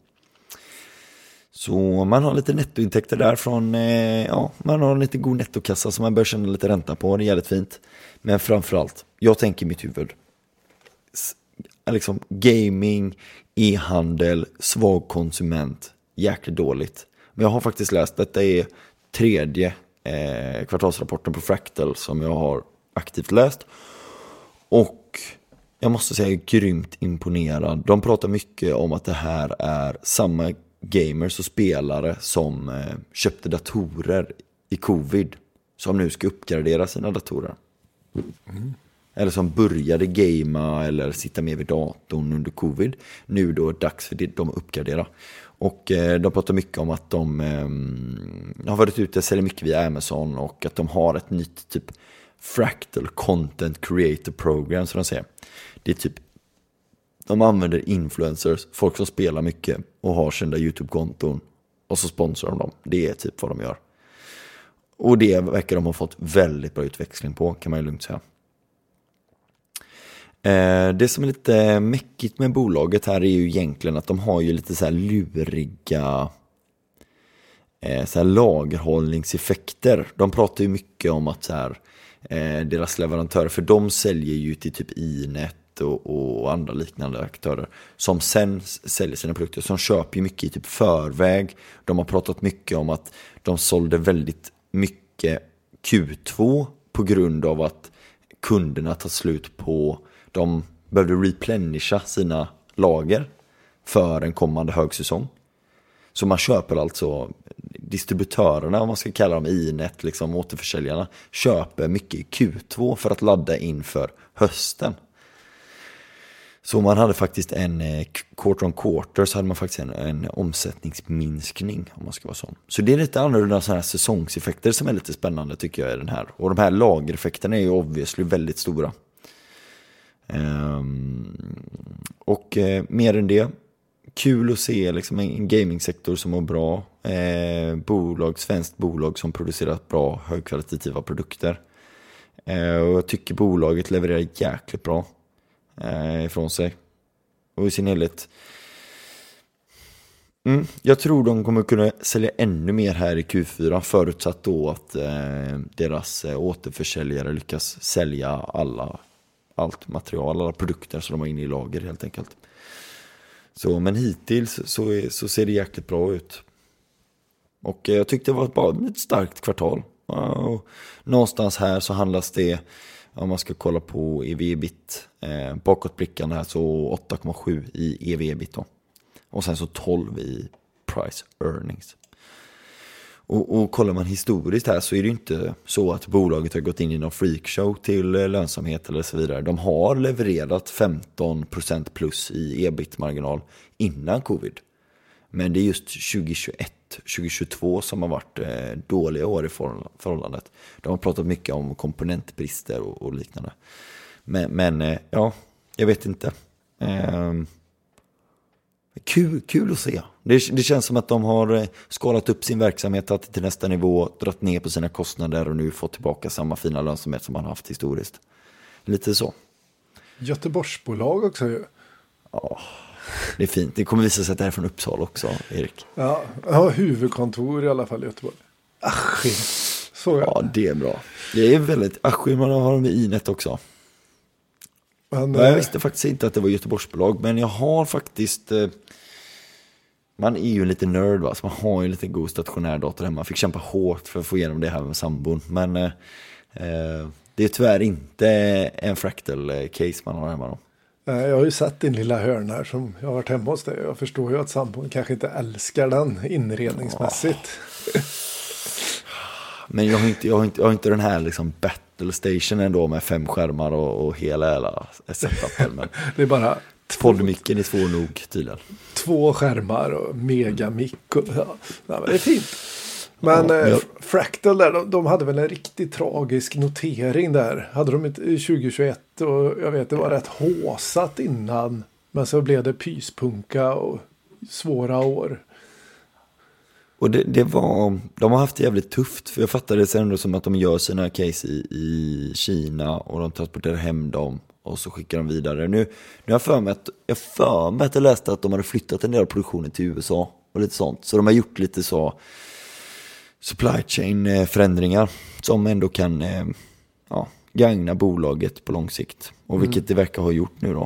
Så man har lite nettointäkter där från, man har lite god nettokassa som man bör känna lite ränta på. Det är jävligt fint. Men framförallt, jag tänker i mitt huvud, liksom gaming, e-handel, svag konsument, jäkligt dåligt. Men jag har faktiskt läst, detta är tredje kvartalsrapporten på Fractal som jag har aktivt läst. Och jag måste säga, jag är grymt imponerad. De pratar mycket om att det här är samma gamers och spelare som köpte datorer i covid, som nu ska uppgradera sina datorer. eller som började gamea eller sitta med vid datorn under covid. Nu då är det dags för dem att uppgradera. Och de pratar mycket om att de har varit ute och säljer mycket via Amazon och att de har ett nytt typ Fractal Content Creator Program som de säger. Det är typ, de använder influencers, folk som spelar mycket och har kända YouTube-konton och så sponsrar de dem. Det är typ vad de gör. Och det verkar de ha fått väldigt bra utväxling på, kan man ju lugnt säga. Det som är lite mäckigt med bolaget här är ju egentligen att de har ju lite så här luriga så här lagerhållningseffekter. De pratar ju mycket om att så här, deras leverantörer, för de säljer ju till typ Inet och andra liknande aktörer som sen säljer sina produkter, som köper ju mycket i typ förväg. De har pratat mycket om att de sålde väldigt mycket Q2 på grund av att kunderna tar slut på, de behövde replenisha sina lager för en kommande högsäsong. Så man köper alltså, distributörerna, om man ska kalla dem Inet, liksom återförsäljarna, köper mycket i Q2 för att ladda inför hösten. Så man hade faktiskt en quarter on quarter, så hade man faktiskt en omsättningsminskning, om man ska vara sån. Så det är lite annorlunda sådana här säsongseffekter som är lite spännande tycker jag i den här. Och de här lagereffekterna är ju obviously väldigt stora. Och mer än det, kul att se liksom en gamingsektor som är bra. Svenskt bolag som producerar bra, högkvalitativa produkter. Och jag tycker bolaget levererar jäkligt bra ifrån sig. Och i sin helhet. Jag tror de kommer kunna sälja ännu mer här i Q4, förutsatt då att deras återförsäljare lyckas sälja allt material, alla produkter som de har inne i lager helt enkelt. Så, men hittills så ser det jäkligt bra ut. Och jag tyckte det var bara ett starkt kvartal. Och någonstans här så handlas det, om man ska kolla på EV/EBIT, bakåtblickande här, så 8,7 i EV/EBIT då. Och sen så 12 i price earnings. Och kollar man historiskt här så är det inte så att bolaget har gått in i någon freakshow till lönsamhet eller så vidare. De har levererat 15% plus i EBIT-marginal innan covid. Men det är just 2021-2022 som har varit dåliga år i förhållandet. De har pratat mycket om komponentbrister och liknande. Men ja, jag vet inte. Kul att se. Det känns som att de har skalat upp sin verksamhet till nästa nivå, dratt ner på sina kostnader och nu fått tillbaka samma fina lönsamhet som man haft historiskt. Lite så. Göteborgsbolag också ju. Ja, det är fint. Det kommer visa sig att det är från Uppsala också, Erik. Ja, huvudkontor i alla fall i Göteborg. Askim. Ja, det är bra. Det är väldigt... Askim, man har de i Inet också. Men, jag visste faktiskt inte att det var Göteborgsbolag, men jag har faktiskt... Man är ju en liten nörd, va? Så man har ju en liten god stationär dator hemma. Man fick kämpa hårt för att få igenom det här med sambon. Men det är tyvärr inte en Fractal-case man har hemma då. Jag har ju sett din lilla hörn här som jag har varit hemma hos dig. Jag förstår ju att sambon kanske inte älskar den inredningsmässigt. Men jag har inte den här liksom battle station ändå med 5 skärmar och hela setupen. Men det är bara... Poddmicken är svår nog tydligen. 2 skärmar och megamick. Och, ja, men det är fint. Men Fractal där, de hade väl en riktigt tragisk notering där. Hade de inte i 2021 och jag vet det var rätt håsat innan. Men så blev det pyspunka och svåra år. Och det var, de har haft det jävligt tufft. För jag fattade det sen som att de gör sina case i Kina och de transporterar hem dem. Och så skickar de vidare. Nu har jag för mig att jag läste att de hade flyttat en del av produktionen till USA och lite sånt. Så de har gjort lite så supply chain förändringar som ändå kan gagna bolaget på lång sikt. Och vilket det verkar ha gjort nu då.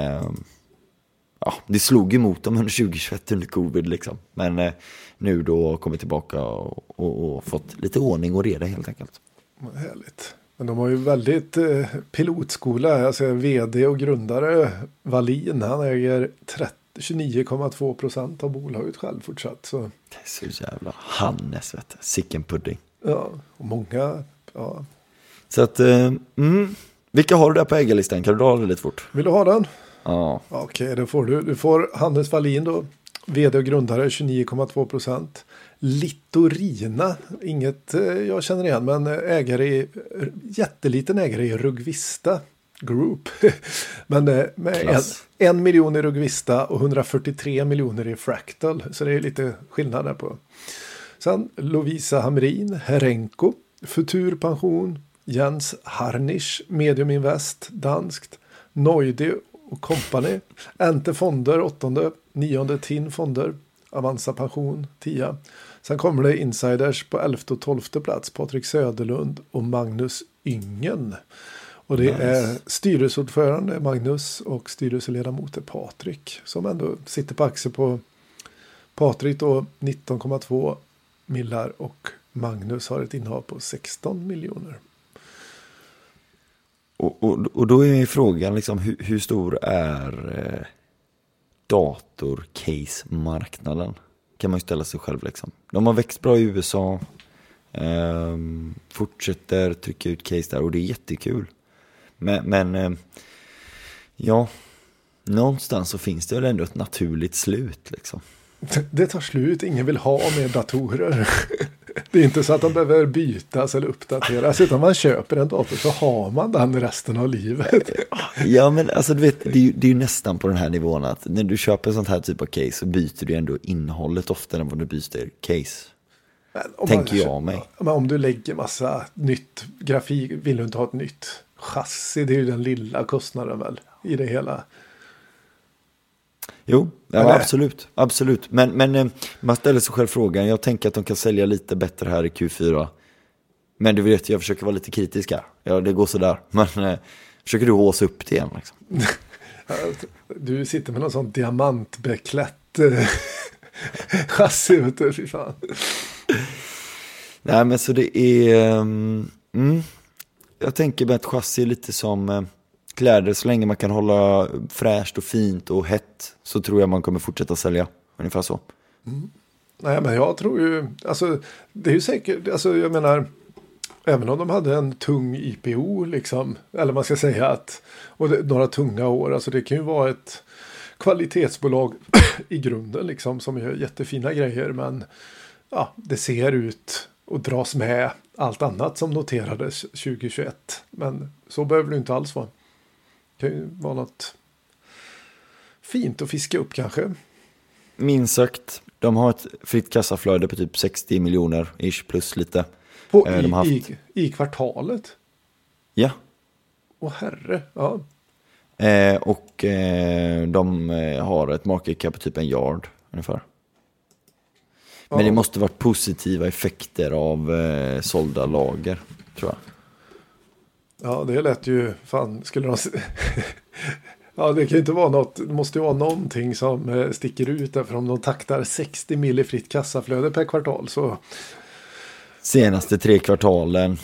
Det slog emot dem under 2021 under covid liksom. Men nu då kommit tillbaka och fått lite ordning och reda helt enkelt. Härligt. Men de har ju väldigt pilotskola. Alltså vd och grundare Wallin, han äger 29,2% av bolaget själv fortsatt. Så. Det är så jävla Hannes, vet du. Sicken pudding. Ja, och många, ja. Så att, Vilka har du där på ägarlistan? Kan du dra det lite fort? Vill du ha den? Ja. Okej, det får du. Du får Hannes Wallin då. Vd och grundare 29,2%. Littorina, inget jag känner igen, men jätteliten ägare i Rugvista Group. Men med 1 miljon i Rugvista och 143 miljoner i Fractal. Så det är lite skillnad där på. Sen Lovisa Hamrin, Herenko, Futur Pension, Jens Harnisch, Medium Invest, danskt, Noidi och Company, Ente Fonder, 8:e, 9:e TIN Fonder, Avanza Pension, 10. Sen kommer det insiders på 11:e och 12:e plats, Patrik Söderlund och Magnus Yngen. Och det är styrelseordförande Magnus och styrelseledamot är Patrik, som ändå sitter på aktier på Patrik då 19,2 millar och Magnus har ett innehav på 16 miljoner. Och då är frågan liksom, hur stor är datorcase-marknaden? Kan man ju ställa sig själv liksom. De har växt bra i USA, fortsätter trycka ut case där och det är jättekul. Men ja, någonstans så finns det väl ändå ett naturligt slut liksom. Det tar slut, ingen vill ha mer datorer. Det är inte så att de behöver bytas eller uppdateras, utan man köper en dator så har man den resten av livet. Ja, men alltså du vet, det är ju nästan på den här nivån att när du köper sånt här typ av case så byter du ändå innehållet oftare än vad du byter case. Tänker jag mig. Men om du lägger massa nytt grafik, vill du inte ha ett nytt chassi, det är ju den lilla kostnaden väl i det hela. Jo, ja, absolut. Men man ställer sig själv frågan. Jag tänker att de kan sälja lite bättre här i Q4. Men du vet, jag försöker vara lite kritisk här. Ja, det går sådär. Men försöker du håsa upp det igen? Liksom? Du sitter med någon sån diamantbeklätt chassi, vet du, fy fan. Nej, men så det är... jag tänker med ett chassi är lite som... kläder, så länge man kan hålla fräscht och fint och hett så tror jag man kommer fortsätta sälja. Ungefär så. Nej, men jag tror ju, alltså det är ju säkert, alltså jag menar, även om de hade en tung IPO liksom, eller man ska säga att, och några tunga år, alltså det kan ju vara ett kvalitetsbolag i grunden liksom, som gör jättefina grejer, men ja, det ser ut och dras med allt annat som noterades 2021, men så behöver det inte alls vara. Det kan ju vara något fint att fiska upp kanske. Minst sagt, de har ett fritt kassaflöde på typ 60 miljoner ish plus lite. I kvartalet? Ja. Åh herre, ja. Och de har ett market cap på typ 1 miljard ungefär. Men det måste varit positiva effekter av sålda lager, tror jag. Ja, det lät ju, fan, skulle de... Ja, det kan ju inte vara något, det måste ju vara någonting som sticker ut där, för om de taktar 60 mil i fritt kassaflöde per kvartal så... Senaste 3 kvartalen,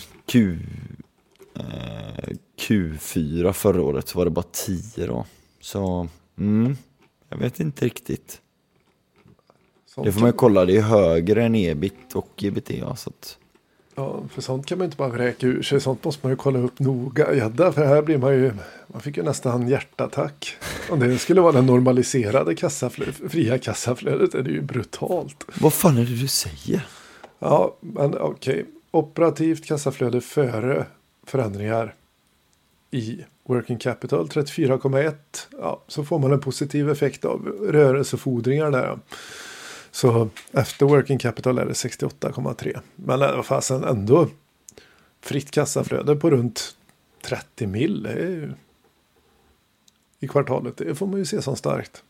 Q4 förra året så var det bara 10 då. Så, jag vet inte riktigt. Sånt det får man ju kolla, det är högre än EBIT och EBITDA, så att... Ja, för sånt kan man inte bara vräka ur sig. Sånt måste man ju kolla upp noga. Ja, för här blir man fick ju nästan hjärtattack. Om det skulle vara den normaliserade fria kassaflödet är det ju brutalt. Vad fan är det du säger? Ja, men okej. Operativt kassaflöde före förändringar i working capital 34,1. Ja, så får man en positiv effekt av rörelsefordringar där. Så efter working capital är det 68,3. Men vad fasen ändå fritt kassaflöde på runt 30 mil är ju, i kvartalet. Det får man ju se som starkt.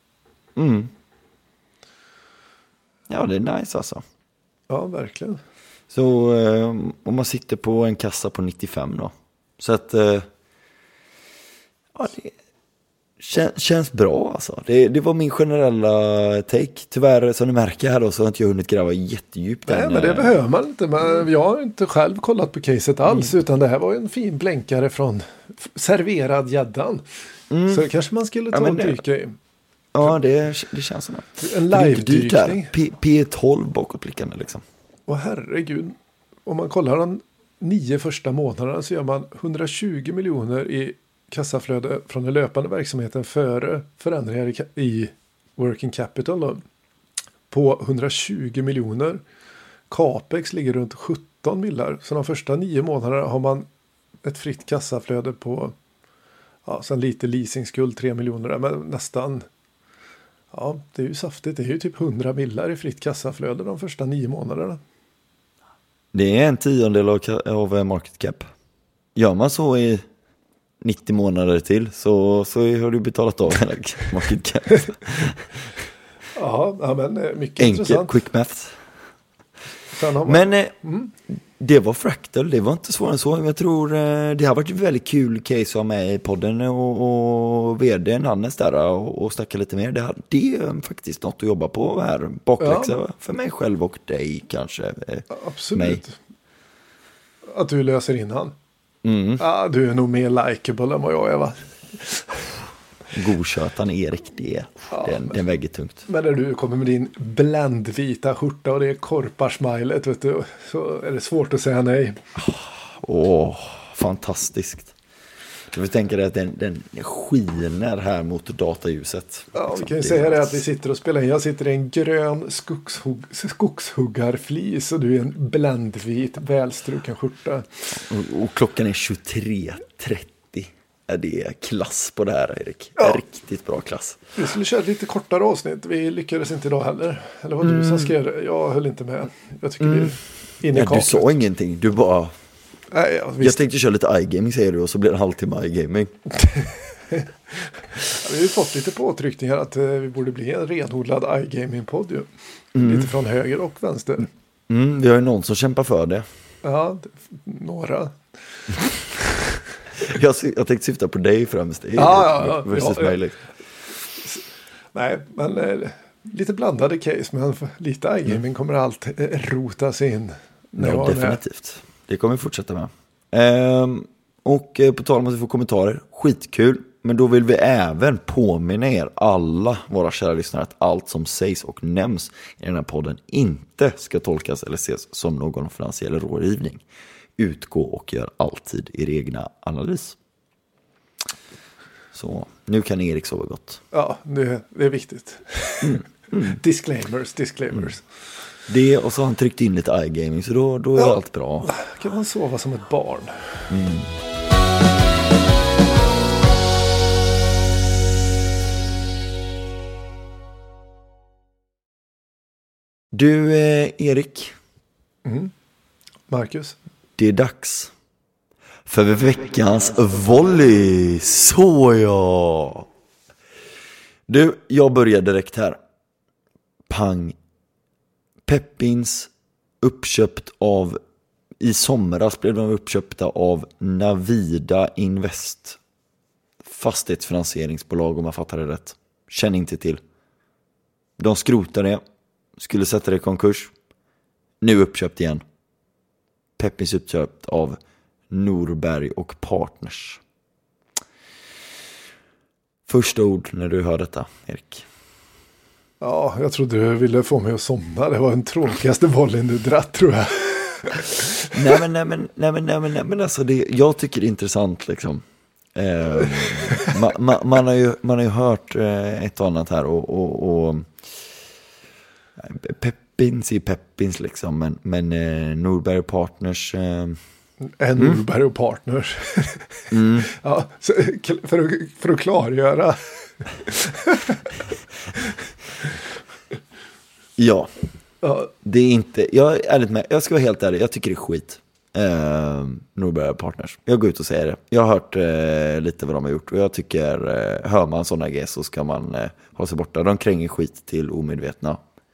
Ja, det är nice alltså. Ja, verkligen. Så om man sitter på en kassa på 95 då. Så att ja, det känns bra alltså. Det var min generella take. Tyvärr, som du märker här då, så har inte jag hunnit gräva jättedjupt. Nej, men det behöver man inte. Men jag har inte själv kollat på caset alls, utan det här var en fin blänkare från serverad gäddan. Så kanske man skulle ta en dyka i. Ja, det känns som det. En live-dykning. P12 bakåtblickande liksom. Åh herregud. Om man kollar den 9 första månaderna så gör man 120 miljoner i kassaflöde från den löpande verksamheten före förändringar i working capital då, på 120 miljoner. Capex ligger runt 17 millar. Så de första 9 månaderna har man ett fritt kassaflöde på sen lite leasingskuld 3 miljoner men nästan det är ju saftigt. Det är ju typ 100 millar i fritt kassaflöde de första 9 månaderna. Det är en 10% av market cap. Gör man så i 90 månader till så har du betalat av hela market cap. Ja, men mycket intressant. Quick math. Men det var Fractal, det var inte svårare än så. Jag tror det har varit ett väldigt kul case att ha med i podden och vdn Hannes där och snacka lite mer. Det är faktiskt något att jobba på här. Bakläxa för mig själv och dig kanske. Absolut. Mig. Att du löser in han. Du är nog mer likeable än vad jag är, va? Godkötan Erik, den väger tungt. Men när du kommer med din bländvita skjorta och det är korparsmilet, vet du, så är det svårt att säga nej. Fantastiskt. Du tänker dig att den skiner här mot dataljuset. Ja, vi kan ju säga det att vi sitter och spelar in. Jag sitter i en grön skogshuggarflis och du är en bländvit, välstruken skjorta. Och klockan är 23:30. Det är klass på det här, Erik. Riktigt bra klass. Vi skulle köra lite kortare avsnitt. Vi lyckades inte idag heller. Eller vad du som skrev det? Jag höll inte med. Jag tycker vi är inne i kaklet. Du sa ingenting. Du bara... Nej, jag tänkte köra lite iGaming, säger du. Och så blir det en halvtimme iGaming. Vi har ju fått lite påtryckningar att vi borde bli en renodlad iGaming-podd ju. Lite från höger och vänster. Vi har ju någon som kämpar för det. Ja, några. Jag tänkte syfta på dig främst. Versus mig liksom. Nej, men lite blandade case. Men lite iGaming kommer allt rotas in. Ja, definitivt. Det kommer vi fortsätta med. Och på tal om att vi får kommentarer. Skitkul. Men då vill vi även påminna er, alla våra kära lyssnare, att allt som sägs och nämns i den här podden inte ska tolkas eller ses som någon finansiell rådgivning. Utgå och gör alltid er egna analys. Så, nu kan Erik sova gott. Ja, det är viktigt. Disclaimers. Det, och så har han tryckt in lite iGaming, så då är allt bra. Kan man sova som ett barn. Du, Erik. Marcus. Det är dags för veckans volley. Så ja. Du, jag börjar direkt här. Pang. Peppins uppköpt av, i somras blev de uppköpta av Navida Invest. Fastighetsfinansieringsbolag, om jag fattar det rätt. Känner inte till. De skrotade det. Skulle sätta det i konkurs. Nu uppköpt igen. Peppins uppköpt av Norberg och Partners. Första ord när du hör detta, Erik. Ja, jag trodde du ville få mig att somna. Det var den tråkigaste bollen du dratt, tror jag. Nej men alltså jag tycker det är intressant liksom. Man har ju hört ett och annat här och Peppins är Peppins liksom, men Norberg och Partners Norberg och Partners. Ja, så, för att klargöra. Ja. Det är inte, jag är ärligt med, jag ska vara helt ärlig, jag tycker det är skit. Norberg Partners. Jag går ut och säger det. Jag har hört lite vad de har gjort och jag tycker hör man sådana grejer så ska man ha sig borta. De kränger skit till omedvetna.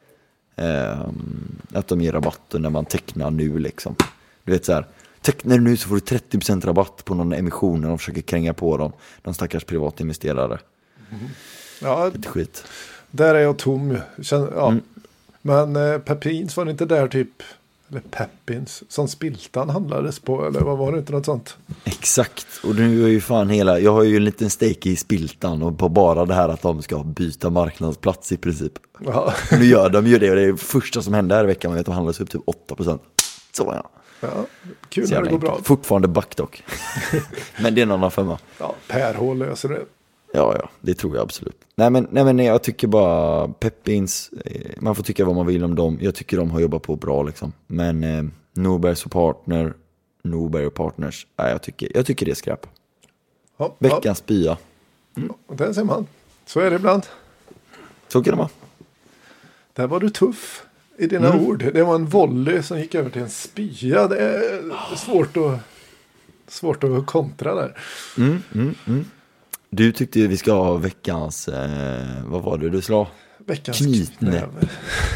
Att de ger rabatter när man tecknar nu liksom. Du vet så här, tecknar du nu så får du 30% rabatt på någon emission när de försöker kränga på dem. De stackars privatinvesterare. Ja, lite skit. Där är jag tom. Men Peppins var det inte där typ, eller Peppins, som Spiltan handlades på, eller vad var det, inte något sånt? Exakt, och nu är ju fan jag har ju en liten stake i Spiltan och på bara det här att de ska byta marknadsplats i princip. Ja. Nu gör de ju det och det är det första som hände här i veckan, man vet att de handlas upp typ 8%. Så ja. Ja, kul när det går bra. Fortfarande back dock. Men det är någon av 5. Ja, Per löser det. Ja, det tror jag absolut. Nej men jag tycker bara Peppins, man får tycka vad man vill om dem. Jag tycker de har jobbat på bra liksom. Men Norberg och Partners, nej, jag tycker det är skräp. Ja, Veckans spya. Och där ser man. Så är det ibland. Så kan det vara. Där var du tuff i dina ord. Det var en volley som gick över till en spya. Det är svårt att kontra där. Du tyckte vi ska ha veckans, vad var det du slå? Veckans knytnäve.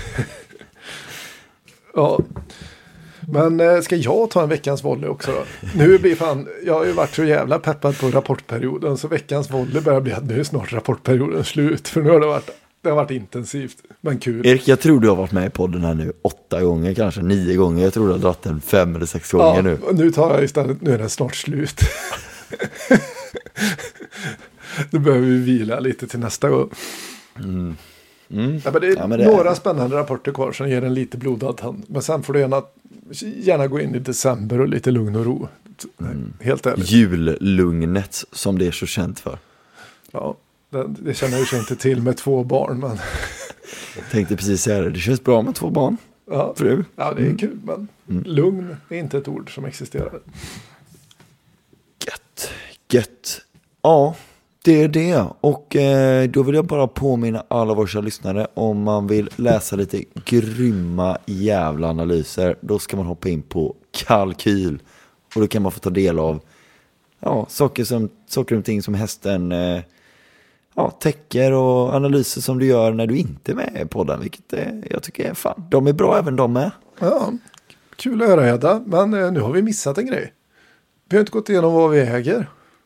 Ja. Men ska jag ta en veckans volley också då? Nu blir jag har ju varit så jävla peppad på rapportperioden, så veckans volley börjar bli att nu är snart rapportperioden slut. För nu har det har varit intensivt, men kul. Erik, jag tror du har varit med i podden här nu 8 gånger, kanske 9 gånger. Jag tror du har dragit den 5 eller 6 gånger nu. Ja, nu tar jag istället, nu är den snart slut. Då behöver vi vila lite till nästa gång. Ja, men det är några spännande rapporter kvar som ger en lite blodad tand. Men sen får du gärna gå in i december och lite lugn och ro. Helt ärligt. Jullugnet som det är så känt för. Ja, det känner jag ju inte till med 2 barn. Men... Jag tänkte precis säga det känns bra med 2 barn. Ja, fru. Ja, det är kul. Men lugn är inte ett ord som existerar. Gött. Ja, det är det. Och då vill jag bara påminna alla våra lyssnare, om man vill läsa lite grymma jävla analyser, då ska man hoppa in på Kalkyl. Och då kan man få ta del av saker och ting som hästen täcker, och analyser som du gör när du inte är med på den, vilket jag tycker är fan. De är bra även de med. Ja, kul att höra, Hedda. Men nu har vi missat en grej. Vi har inte gått igenom vad vi äger.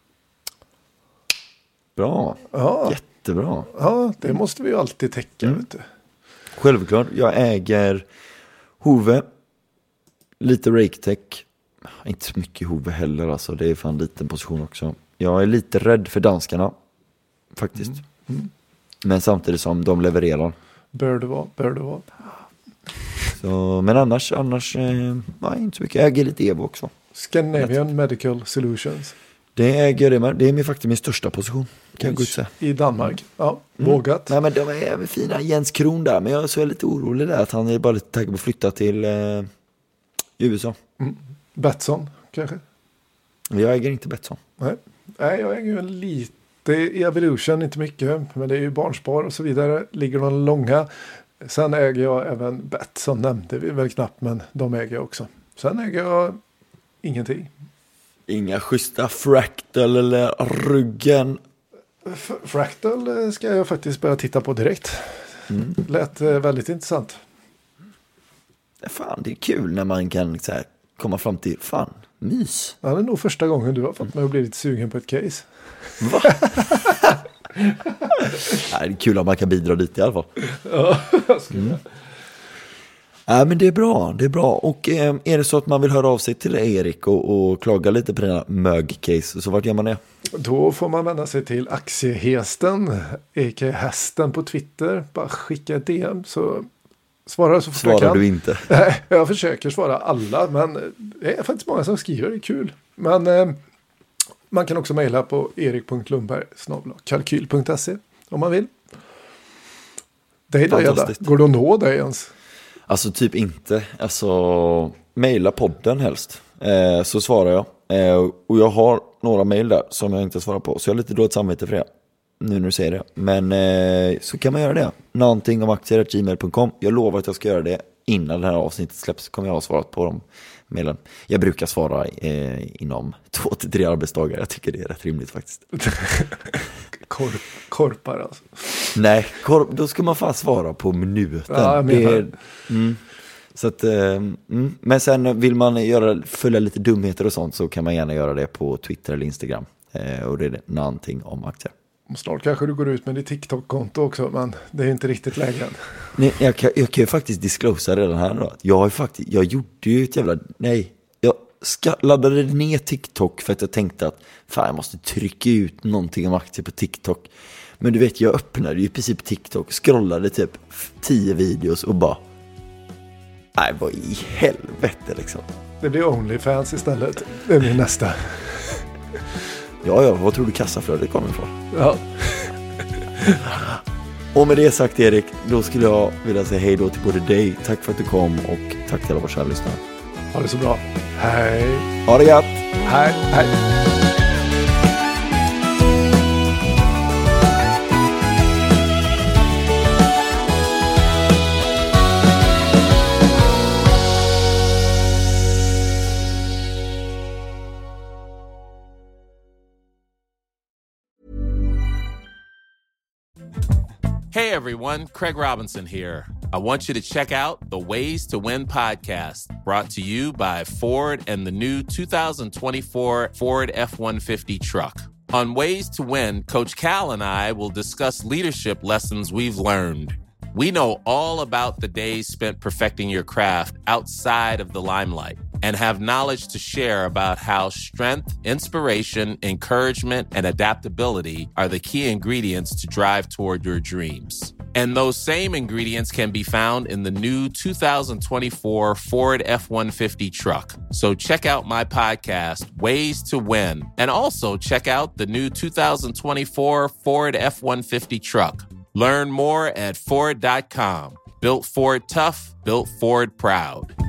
Bra. Ja. Jättebra. Ja, det måste vi ju alltid täcka. Vet du. Självklart. Jag äger Hove. Lite Raketech. Inte så mycket Hove heller. Alltså. Det är fan en liten position också. Jag är lite rädd för danskarna. Faktiskt. Men samtidigt som de levererar. Bör det vara. Så, men annars inte så mycket. Jag äger lite Evo också. Scandinavian Medical Solutions. Det är faktiskt min största position, kan jag säga. I Danmark. Ja, vågat. Nej, men de är fina. Jens Kron där, men jag är lite orolig där att han är bara lite taggad på att flytta till USA. Betsson kanske? Jag äger inte Betsson. Nej, jag äger ju lite i Evolution, inte mycket, men det är ju barnspar och så vidare. Ligger de långa. Sen äger jag även Betsson, nämnde vi väl knappt, men de äger jag också. Sen äger jag ingenting. Inga schyssta Fractal eller Ruggen. Fractal ska jag faktiskt börja titta på direkt. Lät väldigt intressant. Fan, det är kul när man kan så här, komma fram till mys. Ja, det är nog första gången du har fått mig att bli lite sugen på ett case. Va? Det är kul att man kan bidra dit i alla fall. Ja, jag skulle. Ja, men det är bra. Och är det så att man vill höra av sig till Erik och klaga lite på dina mög-case, så vart gör man det? Då får man vända sig till Aktiehästen, a.k.a. Hästen på Twitter. Bara skicka ett DM så svarar så fort jag kan. Svarar du inte? Nej, jag försöker svara alla, men det är faktiskt många som skriver, det är kul. Men man kan också mejla på erik.lundberg@kalkyl.se om man vill. Det är det. Går det att nå dig ens? Alltså typ inte. Alltså mejla podden helst. Så svarar jag. Och jag har några mejl där som jag inte svarar på. Så jag har lite dåligt samvete för det. Nu när du säger det. Men så kan man göra det. Någonting om aktier@gmail.com. Jag lovar att jag ska göra det innan det här avsnittet släpps. Kommer jag ha svarat på dem mejlen. Jag brukar svara inom 2-3 arbetsdagar. Jag tycker det är rätt rimligt faktiskt. Korpar alltså. Nej, då ska man fan svara på minuten. Ja, så att, men sen vill man följa lite dumheter och sånt, så kan man gärna göra det på Twitter eller Instagram. Och det är någonting om aktier. Snart kanske du går ut med ditt TikTok-konto också, men det är inte riktigt lägen. Nej, jag kan ju faktiskt disclosa redan här då. Jag gjorde ju ett jävla... Nej, jag laddade ner TikTok för att jag tänkte att fan, jag måste trycka ut någonting om aktier på TikTok. Men du vet, jag öppnade ju i princip TikTok, scrollade typ 10 videos och bara... Nej, vad i helvete liksom. Det blir OnlyFans istället. Det blir nästa. Ja, vad tror du kassaflödet kommer ifrån? Ja. Och med det sagt, Erik, då skulle jag vilja säga hej då till både dig. Tack för att du kom och tack till alla våra kära lyssnare. Ha det så bra. Hej. Ha det gott. Hej. Hej. Hey everyone, Craig Robinson here. I want you to check out the Ways to Win podcast, brought to you by Ford and the new 2024 Ford F-150 truck. On Ways to Win, Coach Cal and I will discuss leadership lessons we've learned. We know all about the days spent perfecting your craft outside of the limelight and have knowledge to share about how strength, inspiration, encouragement, and adaptability are the key ingredients to drive toward your dreams. And those same ingredients can be found in the new 2024 Ford F-150 truck. So check out my podcast, Ways to Win, and also check out the new 2024 Ford F-150 truck. Learn more at Ford.com. Built Ford tough, built Ford proud.